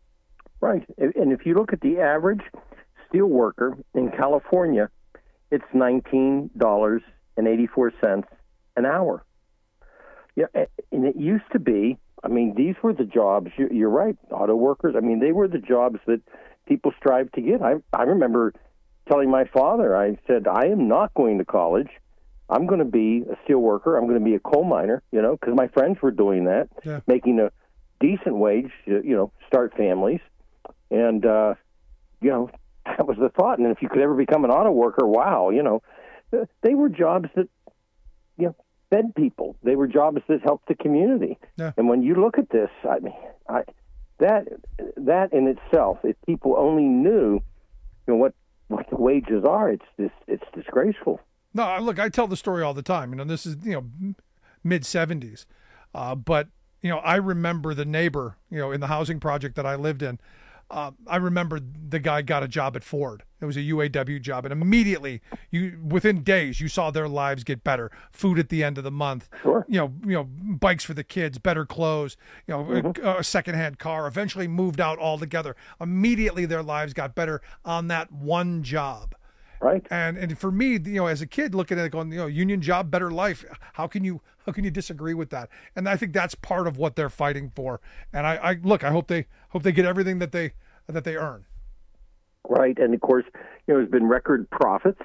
Right. And if you look at the average steel worker in California, it's nineteen dollars and eighty-four cents an hour. Yeah, and it used to be, I mean, these were the jobs, you're right, auto workers, I mean, they were the jobs that people strived to get. I, I remember telling my father, I said, I am not going to college. I'm going to be a steel worker. I'm going to be a coal miner, you know, because my friends were doing that, yeah. making a decent wage, you know, start families. And, uh, you know, that was the thought. And if you could ever become an auto worker, wow, you know, they were jobs that, you know, fed people. They were jobs that helped the community. Yeah. And when you look at this, I mean, I, that that in itself, if people only knew, you know, what what the wages are, it's this it's disgraceful. No, look, I tell the story all the time. You know, this is you know mid seventies, uh, but you know, I remember the neighbor, you know, in the housing project that I lived in. Uh, I remember the guy got a job at Ford. It was a U A W job, and immediately, you within days, you saw their lives get better. Food at the end of the month, sure. you know, you know, bikes for the kids, better clothes, you know, mm-hmm. a, a secondhand car. Eventually, moved out altogether. Immediately, their lives got better on that one job. Right. And and for me, you know, as a kid looking at it, going, you know, union job, better life. How can you how can you disagree with that? And I think that's part of what they're fighting for. And I, I look, I hope they hope they get everything that they that they earn. Right. And of course, you know, there's been record profits.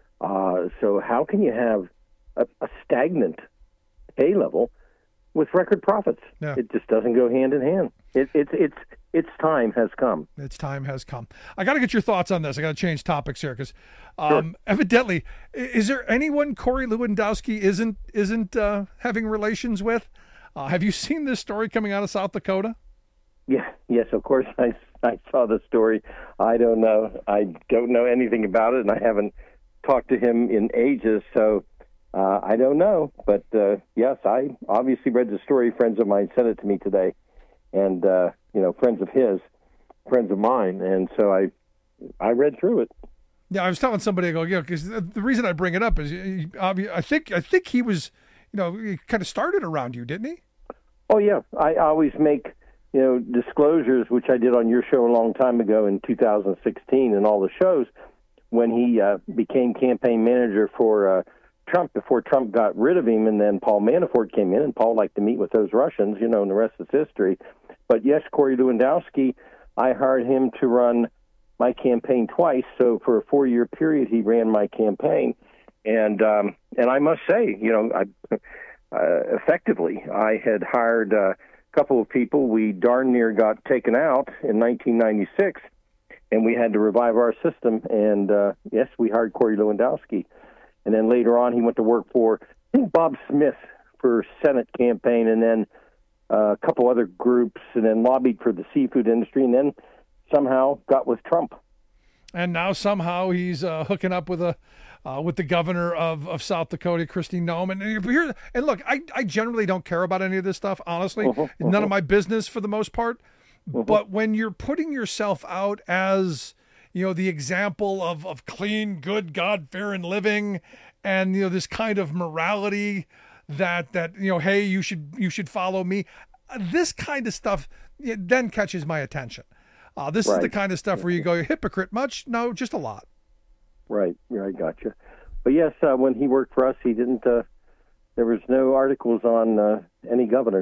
Uh, so how can you have a, a stagnant pay level with record profits? Yeah. It just doesn't go hand in hand. It, it's it's its time has come. Its time has come. I got to get your thoughts on this. I got to change topics here because um, sure. evidently, is there anyone Corey Lewandowski isn't isn't uh, having relations with? Uh, have you seen this story coming out of South Dakota? Yeah. Yes. Of course, I I saw the story. I don't know. I don't know anything about it, and I haven't talked to him in ages. So uh, I don't know. But uh, yes, I obviously read the story. Friends of mine sent it to me today. And, uh, you know, friends of his, friends of mine. And so I I read through it. Yeah, I was telling somebody, I go, yeah, because the reason I bring it up is he, I think I think he was, you know, he kind of started around you, didn't he? Oh, yeah. I always make, you know, disclosures, which I did on your show a long time ago in two thousand sixteen and all the shows, when he uh, became campaign manager for uh, Trump before Trump got rid of him, and then Paul Manafort came in, and Paul liked to meet with those Russians, you know, and the rest is history. But yes, Corey Lewandowski, I hired him to run my campaign twice. So for a four-year period, he ran my campaign. And um, and I must say, you know, I, uh, effectively, I had hired uh, a couple of people. We darn near got taken out in nineteen ninety-six, and we had to revive our system. And uh, yes, we hired Corey Lewandowski. And then later on, he went to work for, I think, Bob Smith for Senate campaign, and then uh, a couple other groups, and then lobbied for the seafood industry, and then somehow got with Trump. And now somehow he's uh, hooking up with a uh, with the governor of, of South Dakota, Kristi Noem. And, and here, and look, I, I generally don't care about any of this stuff, honestly. Uh-huh, uh-huh. None of my business for the most part. Uh-huh. But when you're putting yourself out as, you know, the example of, of clean, good, God-fearing living, and, you know, this kind of morality that, that, you know, hey, you should you should follow me. This kind of stuff, it then catches my attention. Uh, this right. is the kind of stuff where you go, you're hypocrite much? No, just a lot. Right. Yeah, I gotcha. But yes, uh, when he worked for us, he didn't, uh, there was no articles on uh, any governors.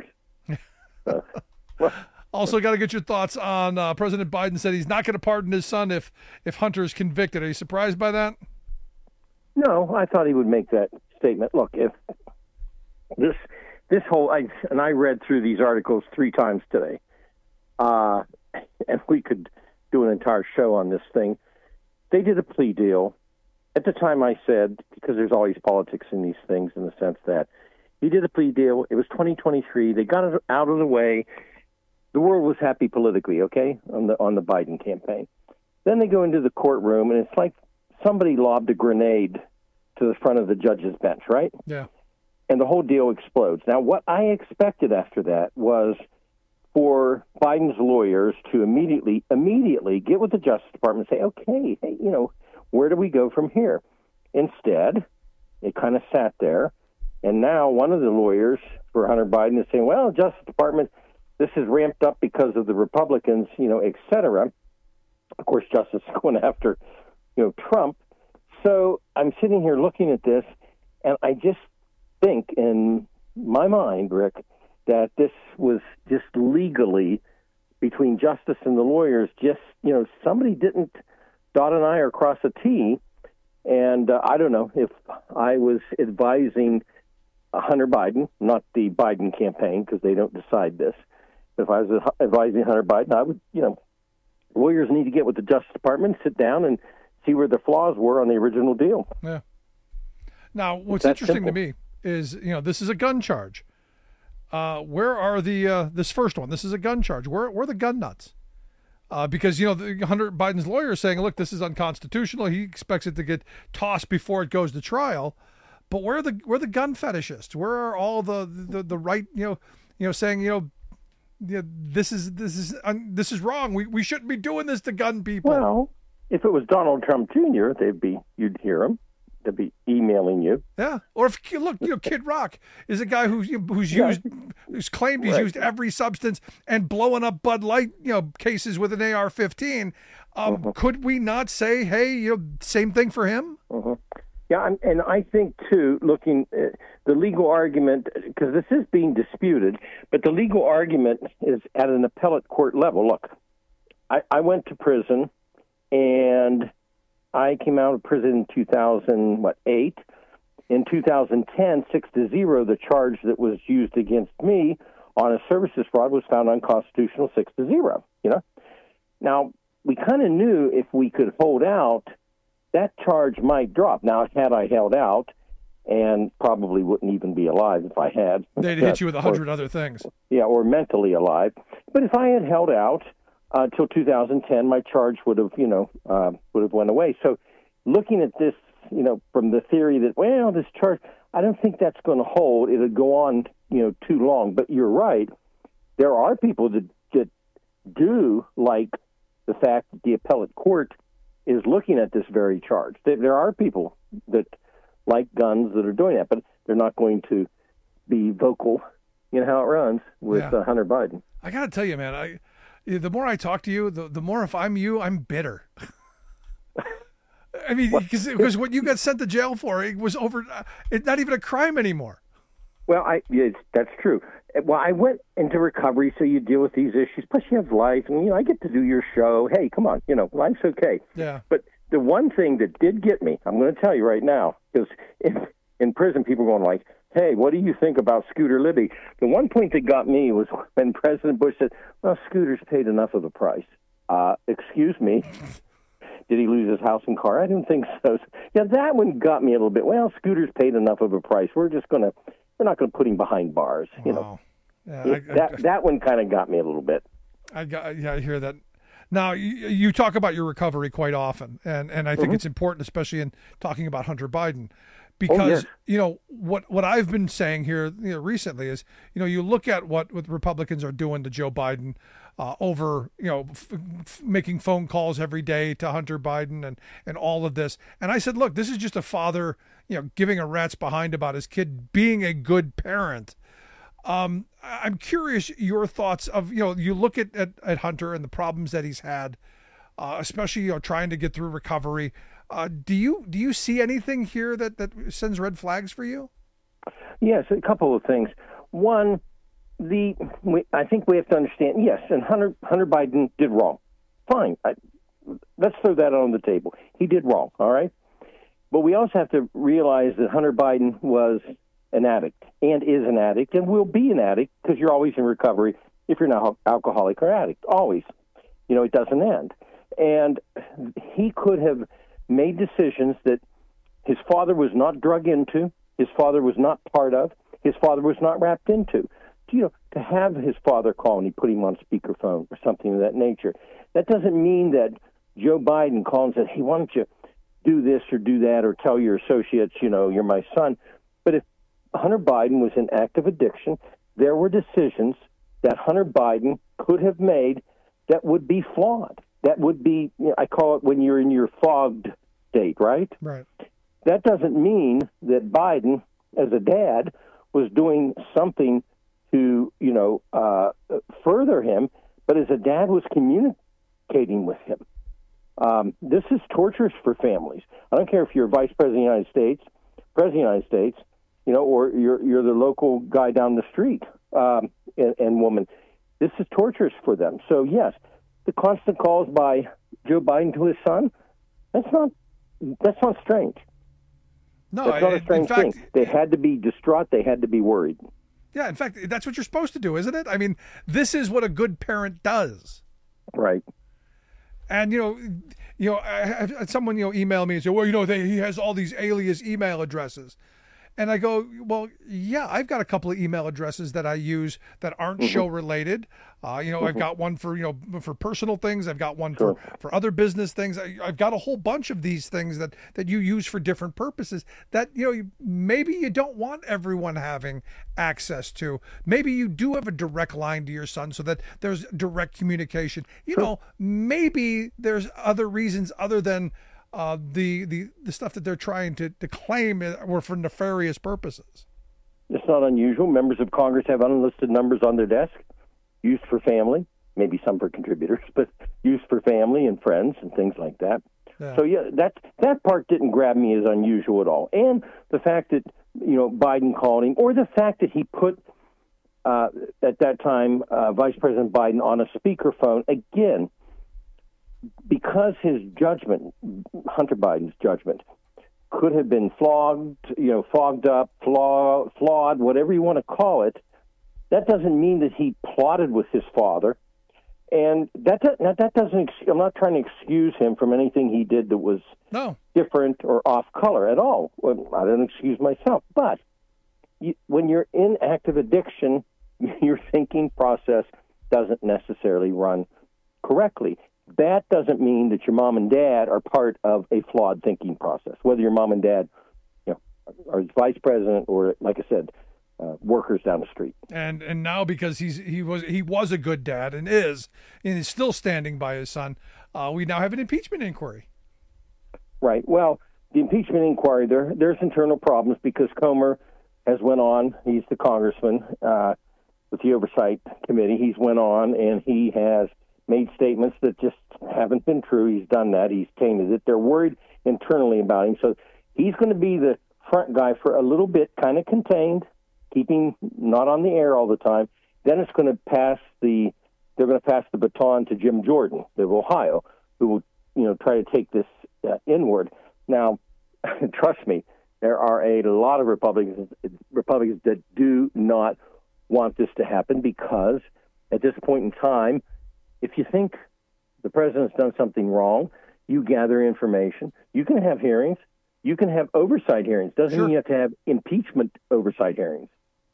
So, well, also, got to get your thoughts on uh, President Biden said he's not going to pardon his son if if Hunter is convicted. Are you surprised by that? No, I thought he would make that statement. Look, if this this whole I, and I read through these articles three times today, uh, and we could do an entire show on this thing. They did a plea deal. At the time, I said, because there's always politics in these things, in the sense that he did a plea deal. It was twenty twenty-three. They got it out of the way. The world was happy politically, okay, on the on the Biden campaign. Then they go into the courtroom, and it's like somebody lobbed a grenade to the front of the judge's bench, right? Yeah. And the whole deal explodes. Now, what I expected after that was for Biden's lawyers to immediately, immediately get with the Justice Department and say, okay, hey, you know, where do we go from here? Instead, it kind of sat there, and now one of the lawyers for Hunter Biden is saying, well, Justice Department, this is ramped up because of the Republicans, you know, et cetera. Of course, Justice is going after, you know, Trump. So I'm sitting here looking at this, and I just think in my mind, Rick, that this was just legally between Justice and the lawyers, just, you know, somebody didn't dot an I or cross a T. And uh, I don't know if I was advising Hunter Biden, not the Biden campaign, because they don't decide this. If I was advising Hunter Biden, I would, you know, lawyers need to get with the Justice Department, sit down, and see where the flaws were on the original deal. Yeah. Now, what's That's interesting simple. to me is, you know, this is a gun charge. Uh, where are the uh, this first one? This is a gun charge. Where where are the gun nuts? Uh, because, you know, the, Hunter Biden's lawyer is saying, look, this is unconstitutional. He expects it to get tossed before it goes to trial. But where are the where are the gun fetishists? Where are all the the, the right, you know, you know, saying, you know, yeah, this is this is um, this is wrong. We we shouldn't be doing this to gun people. Well, if it was Donald Trump Junior, they'd be you'd hear him. They'd be emailing you. Yeah. Or if look, you know, Kid Rock is a guy who's who's used who's claimed he's Right. used every substance and blowing up Bud Light, you know, cases with an A R fifteen. Um, Mm-hmm. Could we not say, hey, you know, same thing for him? Mm-hmm. Yeah, I'm- and I think, too, looking at the legal argument, because this is being disputed, but the legal argument is at an appellate court level. Look, I, I went to prison, and I came out of prison in two thousand, what, eight? In two thousand ten, six to zero, the charge that was used against me on a services fraud was found unconstitutional, six to zero, you know? Now, we kind of knew if we could hold out, that charge might drop. Now, had I held out, and probably wouldn't even be alive if I had. They'd hit you with a Or- hundred other things. Yeah, or mentally alive. But if I had held out uh, till two thousand ten, my charge would have, you know, uh, would have went away. So, looking at this, you know, from the theory that, well, this charge, I don't think that's going to hold. It'll go on, you know, too long. But you're right. There are people that that do like the fact that the appellate court is looking at this very charge. There, there are people that like guns that are doing that, but they're not going to be vocal. You know how it runs with Yeah. uh, Hunter Biden. I got to tell you, man, I the more I talk to you, the, the more if I'm you, I'm bitter. I mean, because what you got sent to jail for, it was over, it's not even a crime anymore. Well, I yes, that's true. Well, I went into recovery, so you deal with these issues. Plus, you have life, and you know, I get to do your show. Hey, come on, you know, life's okay. Yeah. But the one thing that did get me, I'm going to tell you right now, because in, in prison, people are going like, "Hey, what do you think about Scooter Libby?" The one point that got me was when President Bush said, "Well, Scooter's paid enough of a price." Uh, excuse me. Did he lose his house and car? I don't think so. Yeah, that one got me a little bit. Well, Scooter's paid enough of a price. We're just going to, we're not going to put him behind bars. You know, Yeah, It- I- I- that that one kind of got me a little bit. I got, yeah, I hear that. Now you, you talk about your recovery quite often, and, and I think Mhm. it's important, especially in talking about Hunter Biden, because Oh, yes. you know what what I've been saying here you know, recently is you know you look at what what Republicans are doing to Joe Biden uh, over you know f- f- making phone calls every day to Hunter Biden and and all of this, and I said, look, this is just a father you know giving a rat's behind about his kid being a good parent. Um, I- I'm curious your thoughts of, you know, you look at, at, at Hunter and the problems that he's had, uh, especially, you know, trying to get through recovery. Uh, do you do you see anything here that, that sends red flags for you? Yes, a couple of things. One, the we, I think we have to understand. Yes, and Hunter Hunter Biden did wrong. Fine, I, let's throw that on the table. He did wrong. All right. But we also have to realize that Hunter Biden was an addict and is an addict and will be an addict because you're always in recovery if you're not alcoholic or addict, always. You know, it doesn't end. And he could have made decisions that his father was not drug into, his father was not part of, his father was not wrapped into. You know, to have his father call and he put him on speakerphone or something of that nature, that doesn't mean that Joe Biden calls and said, hey, why don't you do this or do that or tell your associates, you know, you're my son. But if Hunter Biden was in active addiction, there were decisions that Hunter Biden could have made that would be flawed. That would be, you know, I call it when you're in your fogged state, right? Right. That doesn't mean that Biden, as a dad, was doing something to, you know, uh, further him, but as a dad was communicating with him. Um, this is torturous for families. I don't care if you're Vice President of the United States, President of the United States, you know, or you're you're the local guy down the street um, and, and woman. This is torturous for them. So yes, the constant calls by Joe Biden to his son, that's not that's not strange. No, that's not I, a strange in fact, thing. They had to be distraught. They had to be worried. Yeah, in fact, that's what you're supposed to do, isn't it? I mean, this is what a good parent does. Right. And, you know, you know, I have someone, you know, email me and say, well, you know, they, he has all these alias email addresses. And I go, well, yeah, I've got a couple of email addresses that I use that aren't mm-hmm. show related. Uh, you know, mm-hmm. I've got one for, you know, for personal things. I've got one sure. for, for other business things. I, I've got a whole bunch of these things that, that you use for different purposes that, you know, you, maybe you don't want everyone having access to. Maybe you do have a direct line to your son so that there's direct communication. You sure. know, maybe there's other reasons other than Uh, the, the the stuff that they're trying to, to claim were for nefarious purposes. It's not unusual. Members of Congress have unlisted numbers on their desk, used for family, maybe some for contributors, but used for family and friends and things like that. Yeah. So yeah, that that part didn't grab me as unusual at all. And the fact that, you know, Biden called him, or the fact that he put uh, at that time uh, Vice President Biden on a speakerphone again. Because his judgment, Hunter Biden's judgment, could have been flogged, you know, fogged up, flaw, flawed, whatever you want to call it, that doesn't mean that he plotted with his father. And that, that, that doesn't, I'm not trying to excuse him from anything he did that was no. different or off color at all. Well, I don't excuse myself. But you, when you're in active addiction, your thinking process doesn't necessarily run correctly. That doesn't mean that your mom and dad are part of a flawed thinking process, whether your mom and dad, you know, are vice president or, like I said, uh, workers down the street. And and now because he's he was he was a good dad and is and is still standing by his son, uh, we now have an impeachment inquiry. Right. Well, the impeachment inquiry, there there's internal problems because Comer has went on. He's the congressman uh, with the oversight committee. He's went on and he has made statements that just haven't been true. He's done that. He's tainted it. They're worried internally about him. So he's going to be the front guy for a little bit, kind of contained, keeping not on the air all the time. Then it's going to pass the, they're going to pass the baton to Jim Jordan of Ohio, who will, you know, try to take this uh, inward. Now, trust me, there are a lot of Republicans, Republicans that do not want this to happen because at this point in time, if you think the president's done something wrong, you gather information. You can have hearings. You can have oversight hearings. Doesn't sure. mean you have to have impeachment oversight hearings.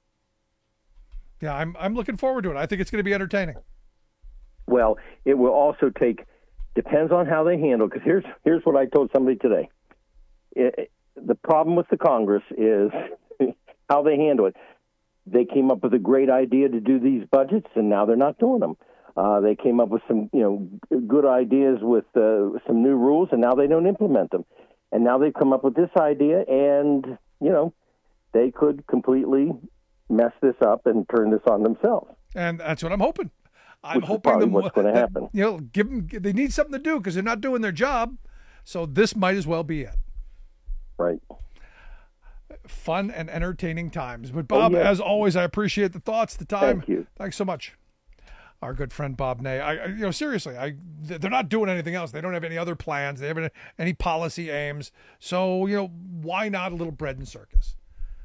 Yeah, I'm I'm looking forward to it. I think it's going to be entertaining. Well, it will also take, depends on how they handle, because here's, here's what I told somebody today. It, the problem with the Congress is how they handle it. They came up with a great idea to do these budgets, and now they're not doing them. Uh, they came up with some, you know, good ideas with uh, some new rules, and now they don't implement them. And now they've come up with this idea, and, you know, they could completely mess this up and turn this on themselves. And that's what I'm hoping. I'm Which hoping is them, what's going to happen. You know, give them, they need something to do because they're not doing their job. So this might as well be it. Right. Fun and entertaining times. But Bob, oh, yeah. as always, I appreciate the thoughts, the time. Thank you. Thanks so much. our good friend Bob Ney. I, you know, seriously, I they're not doing anything else. They don't have any other plans. They haven't any policy aims. So, you know, why not a little bread and circus?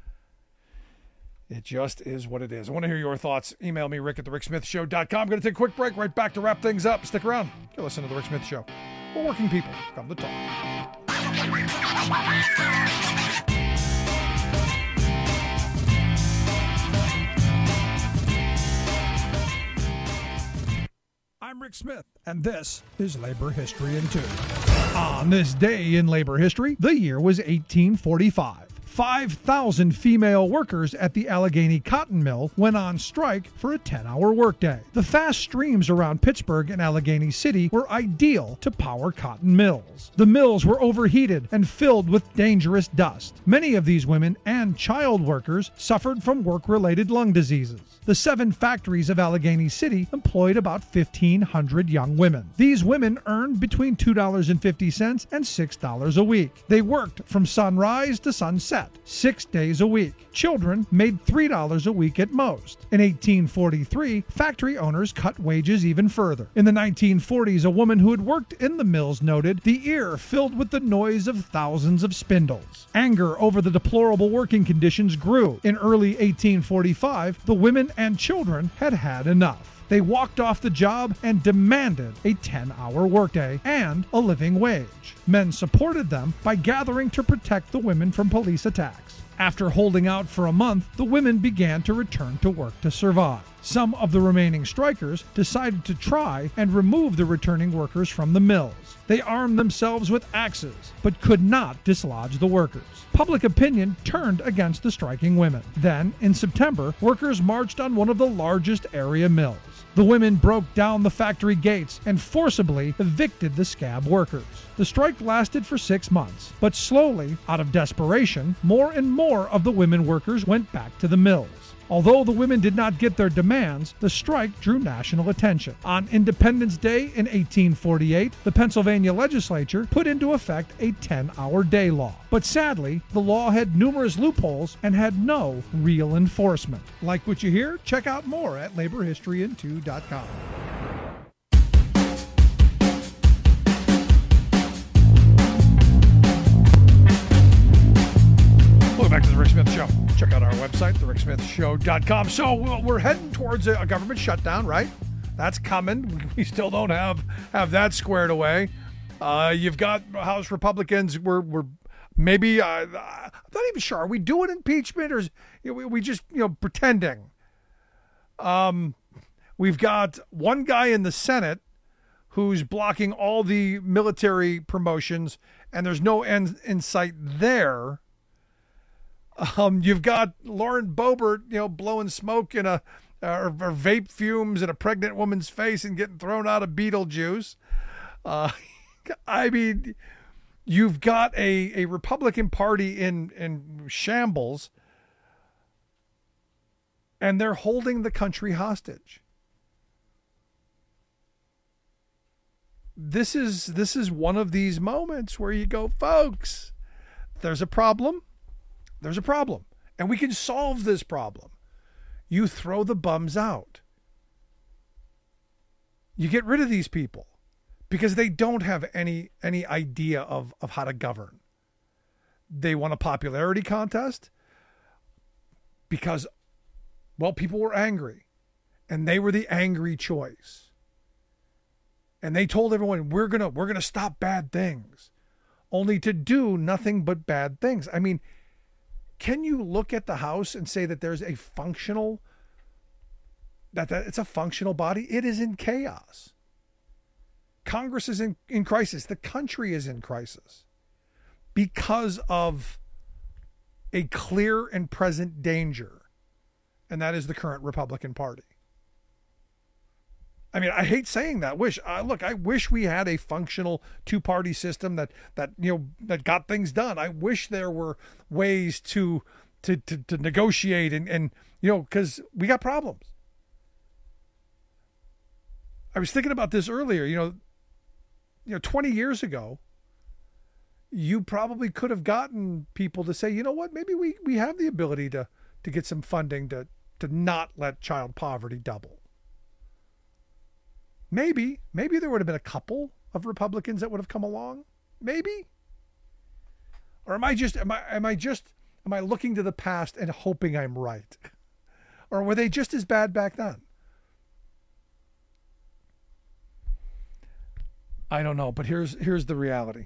It just is what it is. I want to hear your thoughts. Email me, Rick at the Rick Smith Show dot com. I'm going to take a quick break. Right back to wrap things up. Stick around. You're listening to The Rick Smith Show. We're working people. Come to talk. I'm Rick Smith, and this is Labor History in Two. On this day in labor history, the year was eighteen forty-five. five thousand female workers at the Allegheny Cotton Mill went on strike for a ten-hour workday. The fast streams around Pittsburgh and Allegheny City were ideal to power cotton mills. The mills were overheated and filled with dangerous dust. Many of these women and child workers suffered from work-related lung diseases. The seven factories of Allegheny City employed about fifteen hundred young women. These women earned between two dollars and fifty cents and six dollars a week. They worked from sunrise to sunset, six days a week. Children made three dollars a week at most. In eighteen forty-three, factory owners cut wages even further. In the nineteen forties, a woman who had worked in the mills noted, "The ear filled with the noise of thousands of spindles." Anger over the deplorable working conditions grew. In early eighteen forty-five, the women and children had had enough. They walked off the job and demanded a ten-hour workday and a living wage. Men supported them by gathering to protect the women from police attacks. After holding out for a month, the women began to return to work to survive. Some of the remaining strikers decided to try and remove the returning workers from the mills. They armed themselves with axes, but could not dislodge the workers. Public opinion turned against the striking women. Then, in September, workers marched on one of the largest area mills. The women broke down the factory gates and forcibly evicted the scab workers. The strike lasted for six months, but slowly, out of desperation, more and more of the women workers went back to the mills. Although the women did not get their demands, the strike drew national attention. On Independence Day in eighteen forty-eight, the Pennsylvania legislature put into effect a ten-hour day law. But sadly, the law had numerous loopholes and had no real enforcement. Like what you hear? Check out more at labor history in two dot com. Welcome back to the Rick Smith Show. Check out our website, the rick smith show dot com. So we're heading towards a government shutdown, right? That's coming. We still don't have have that squared away. Uh, you've got House Republicans. We're we're maybe uh, I'm not even sure. Are we doing impeachment or is, you know, we, we just you know pretending? Um, we've got one guy in the Senate who's blocking all the military promotions, and there's no end in sight there. Um, you've got Lauren Boebert, you know, blowing smoke in a or, or vape fumes in a pregnant woman's face and getting thrown out of Beetlejuice. Uh, I mean, you've got a, a Republican Party in in shambles, and they're holding the country hostage. This is this is one of these moments where you go, folks, there's a problem. There's a problem, and we can solve this problem. You throw the bums out. You get rid of these people because they don't have any any idea of, of how to govern. They won a popularity contest because, well, people were angry, and they were the angry choice. And they told everyone, we're gonna we're gonna stop bad things, only to do nothing but bad things. I mean, can you look at the House and say that there's a functional, that, that it's a functional body? It is in chaos. Congress is in, in crisis. The country is in crisis because of a clear and present danger, and that is the current Republican Party. I mean, I hate saying that. Wish, uh, look, I wish we had a functional two-party system that that you know that got things done. I wish there were ways to to to, to negotiate and and you know because we got problems. I was thinking about this earlier. You know, you know, twenty years ago, you probably could have gotten people to say, you know what, maybe we we have the ability to to get some funding to to not let child poverty double. Maybe, maybe there would have been a couple of Republicans that would have come along. Maybe. Or am I just, am I, am I just, am I looking to the past and hoping I'm right? Or were they just as bad back then? I don't know, but here's here's the reality.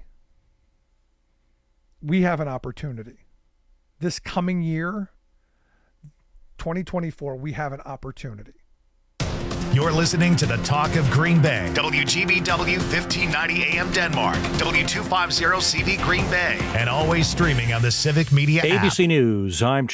We have an opportunity. This coming year, twenty twenty-four, we have an opportunity. You're listening to the Talk of Green Bay. W G B W fifteen ninety A M Denmark. W two fifty C V Green Bay. And always streaming on the Civic Media app. A B C News, I'm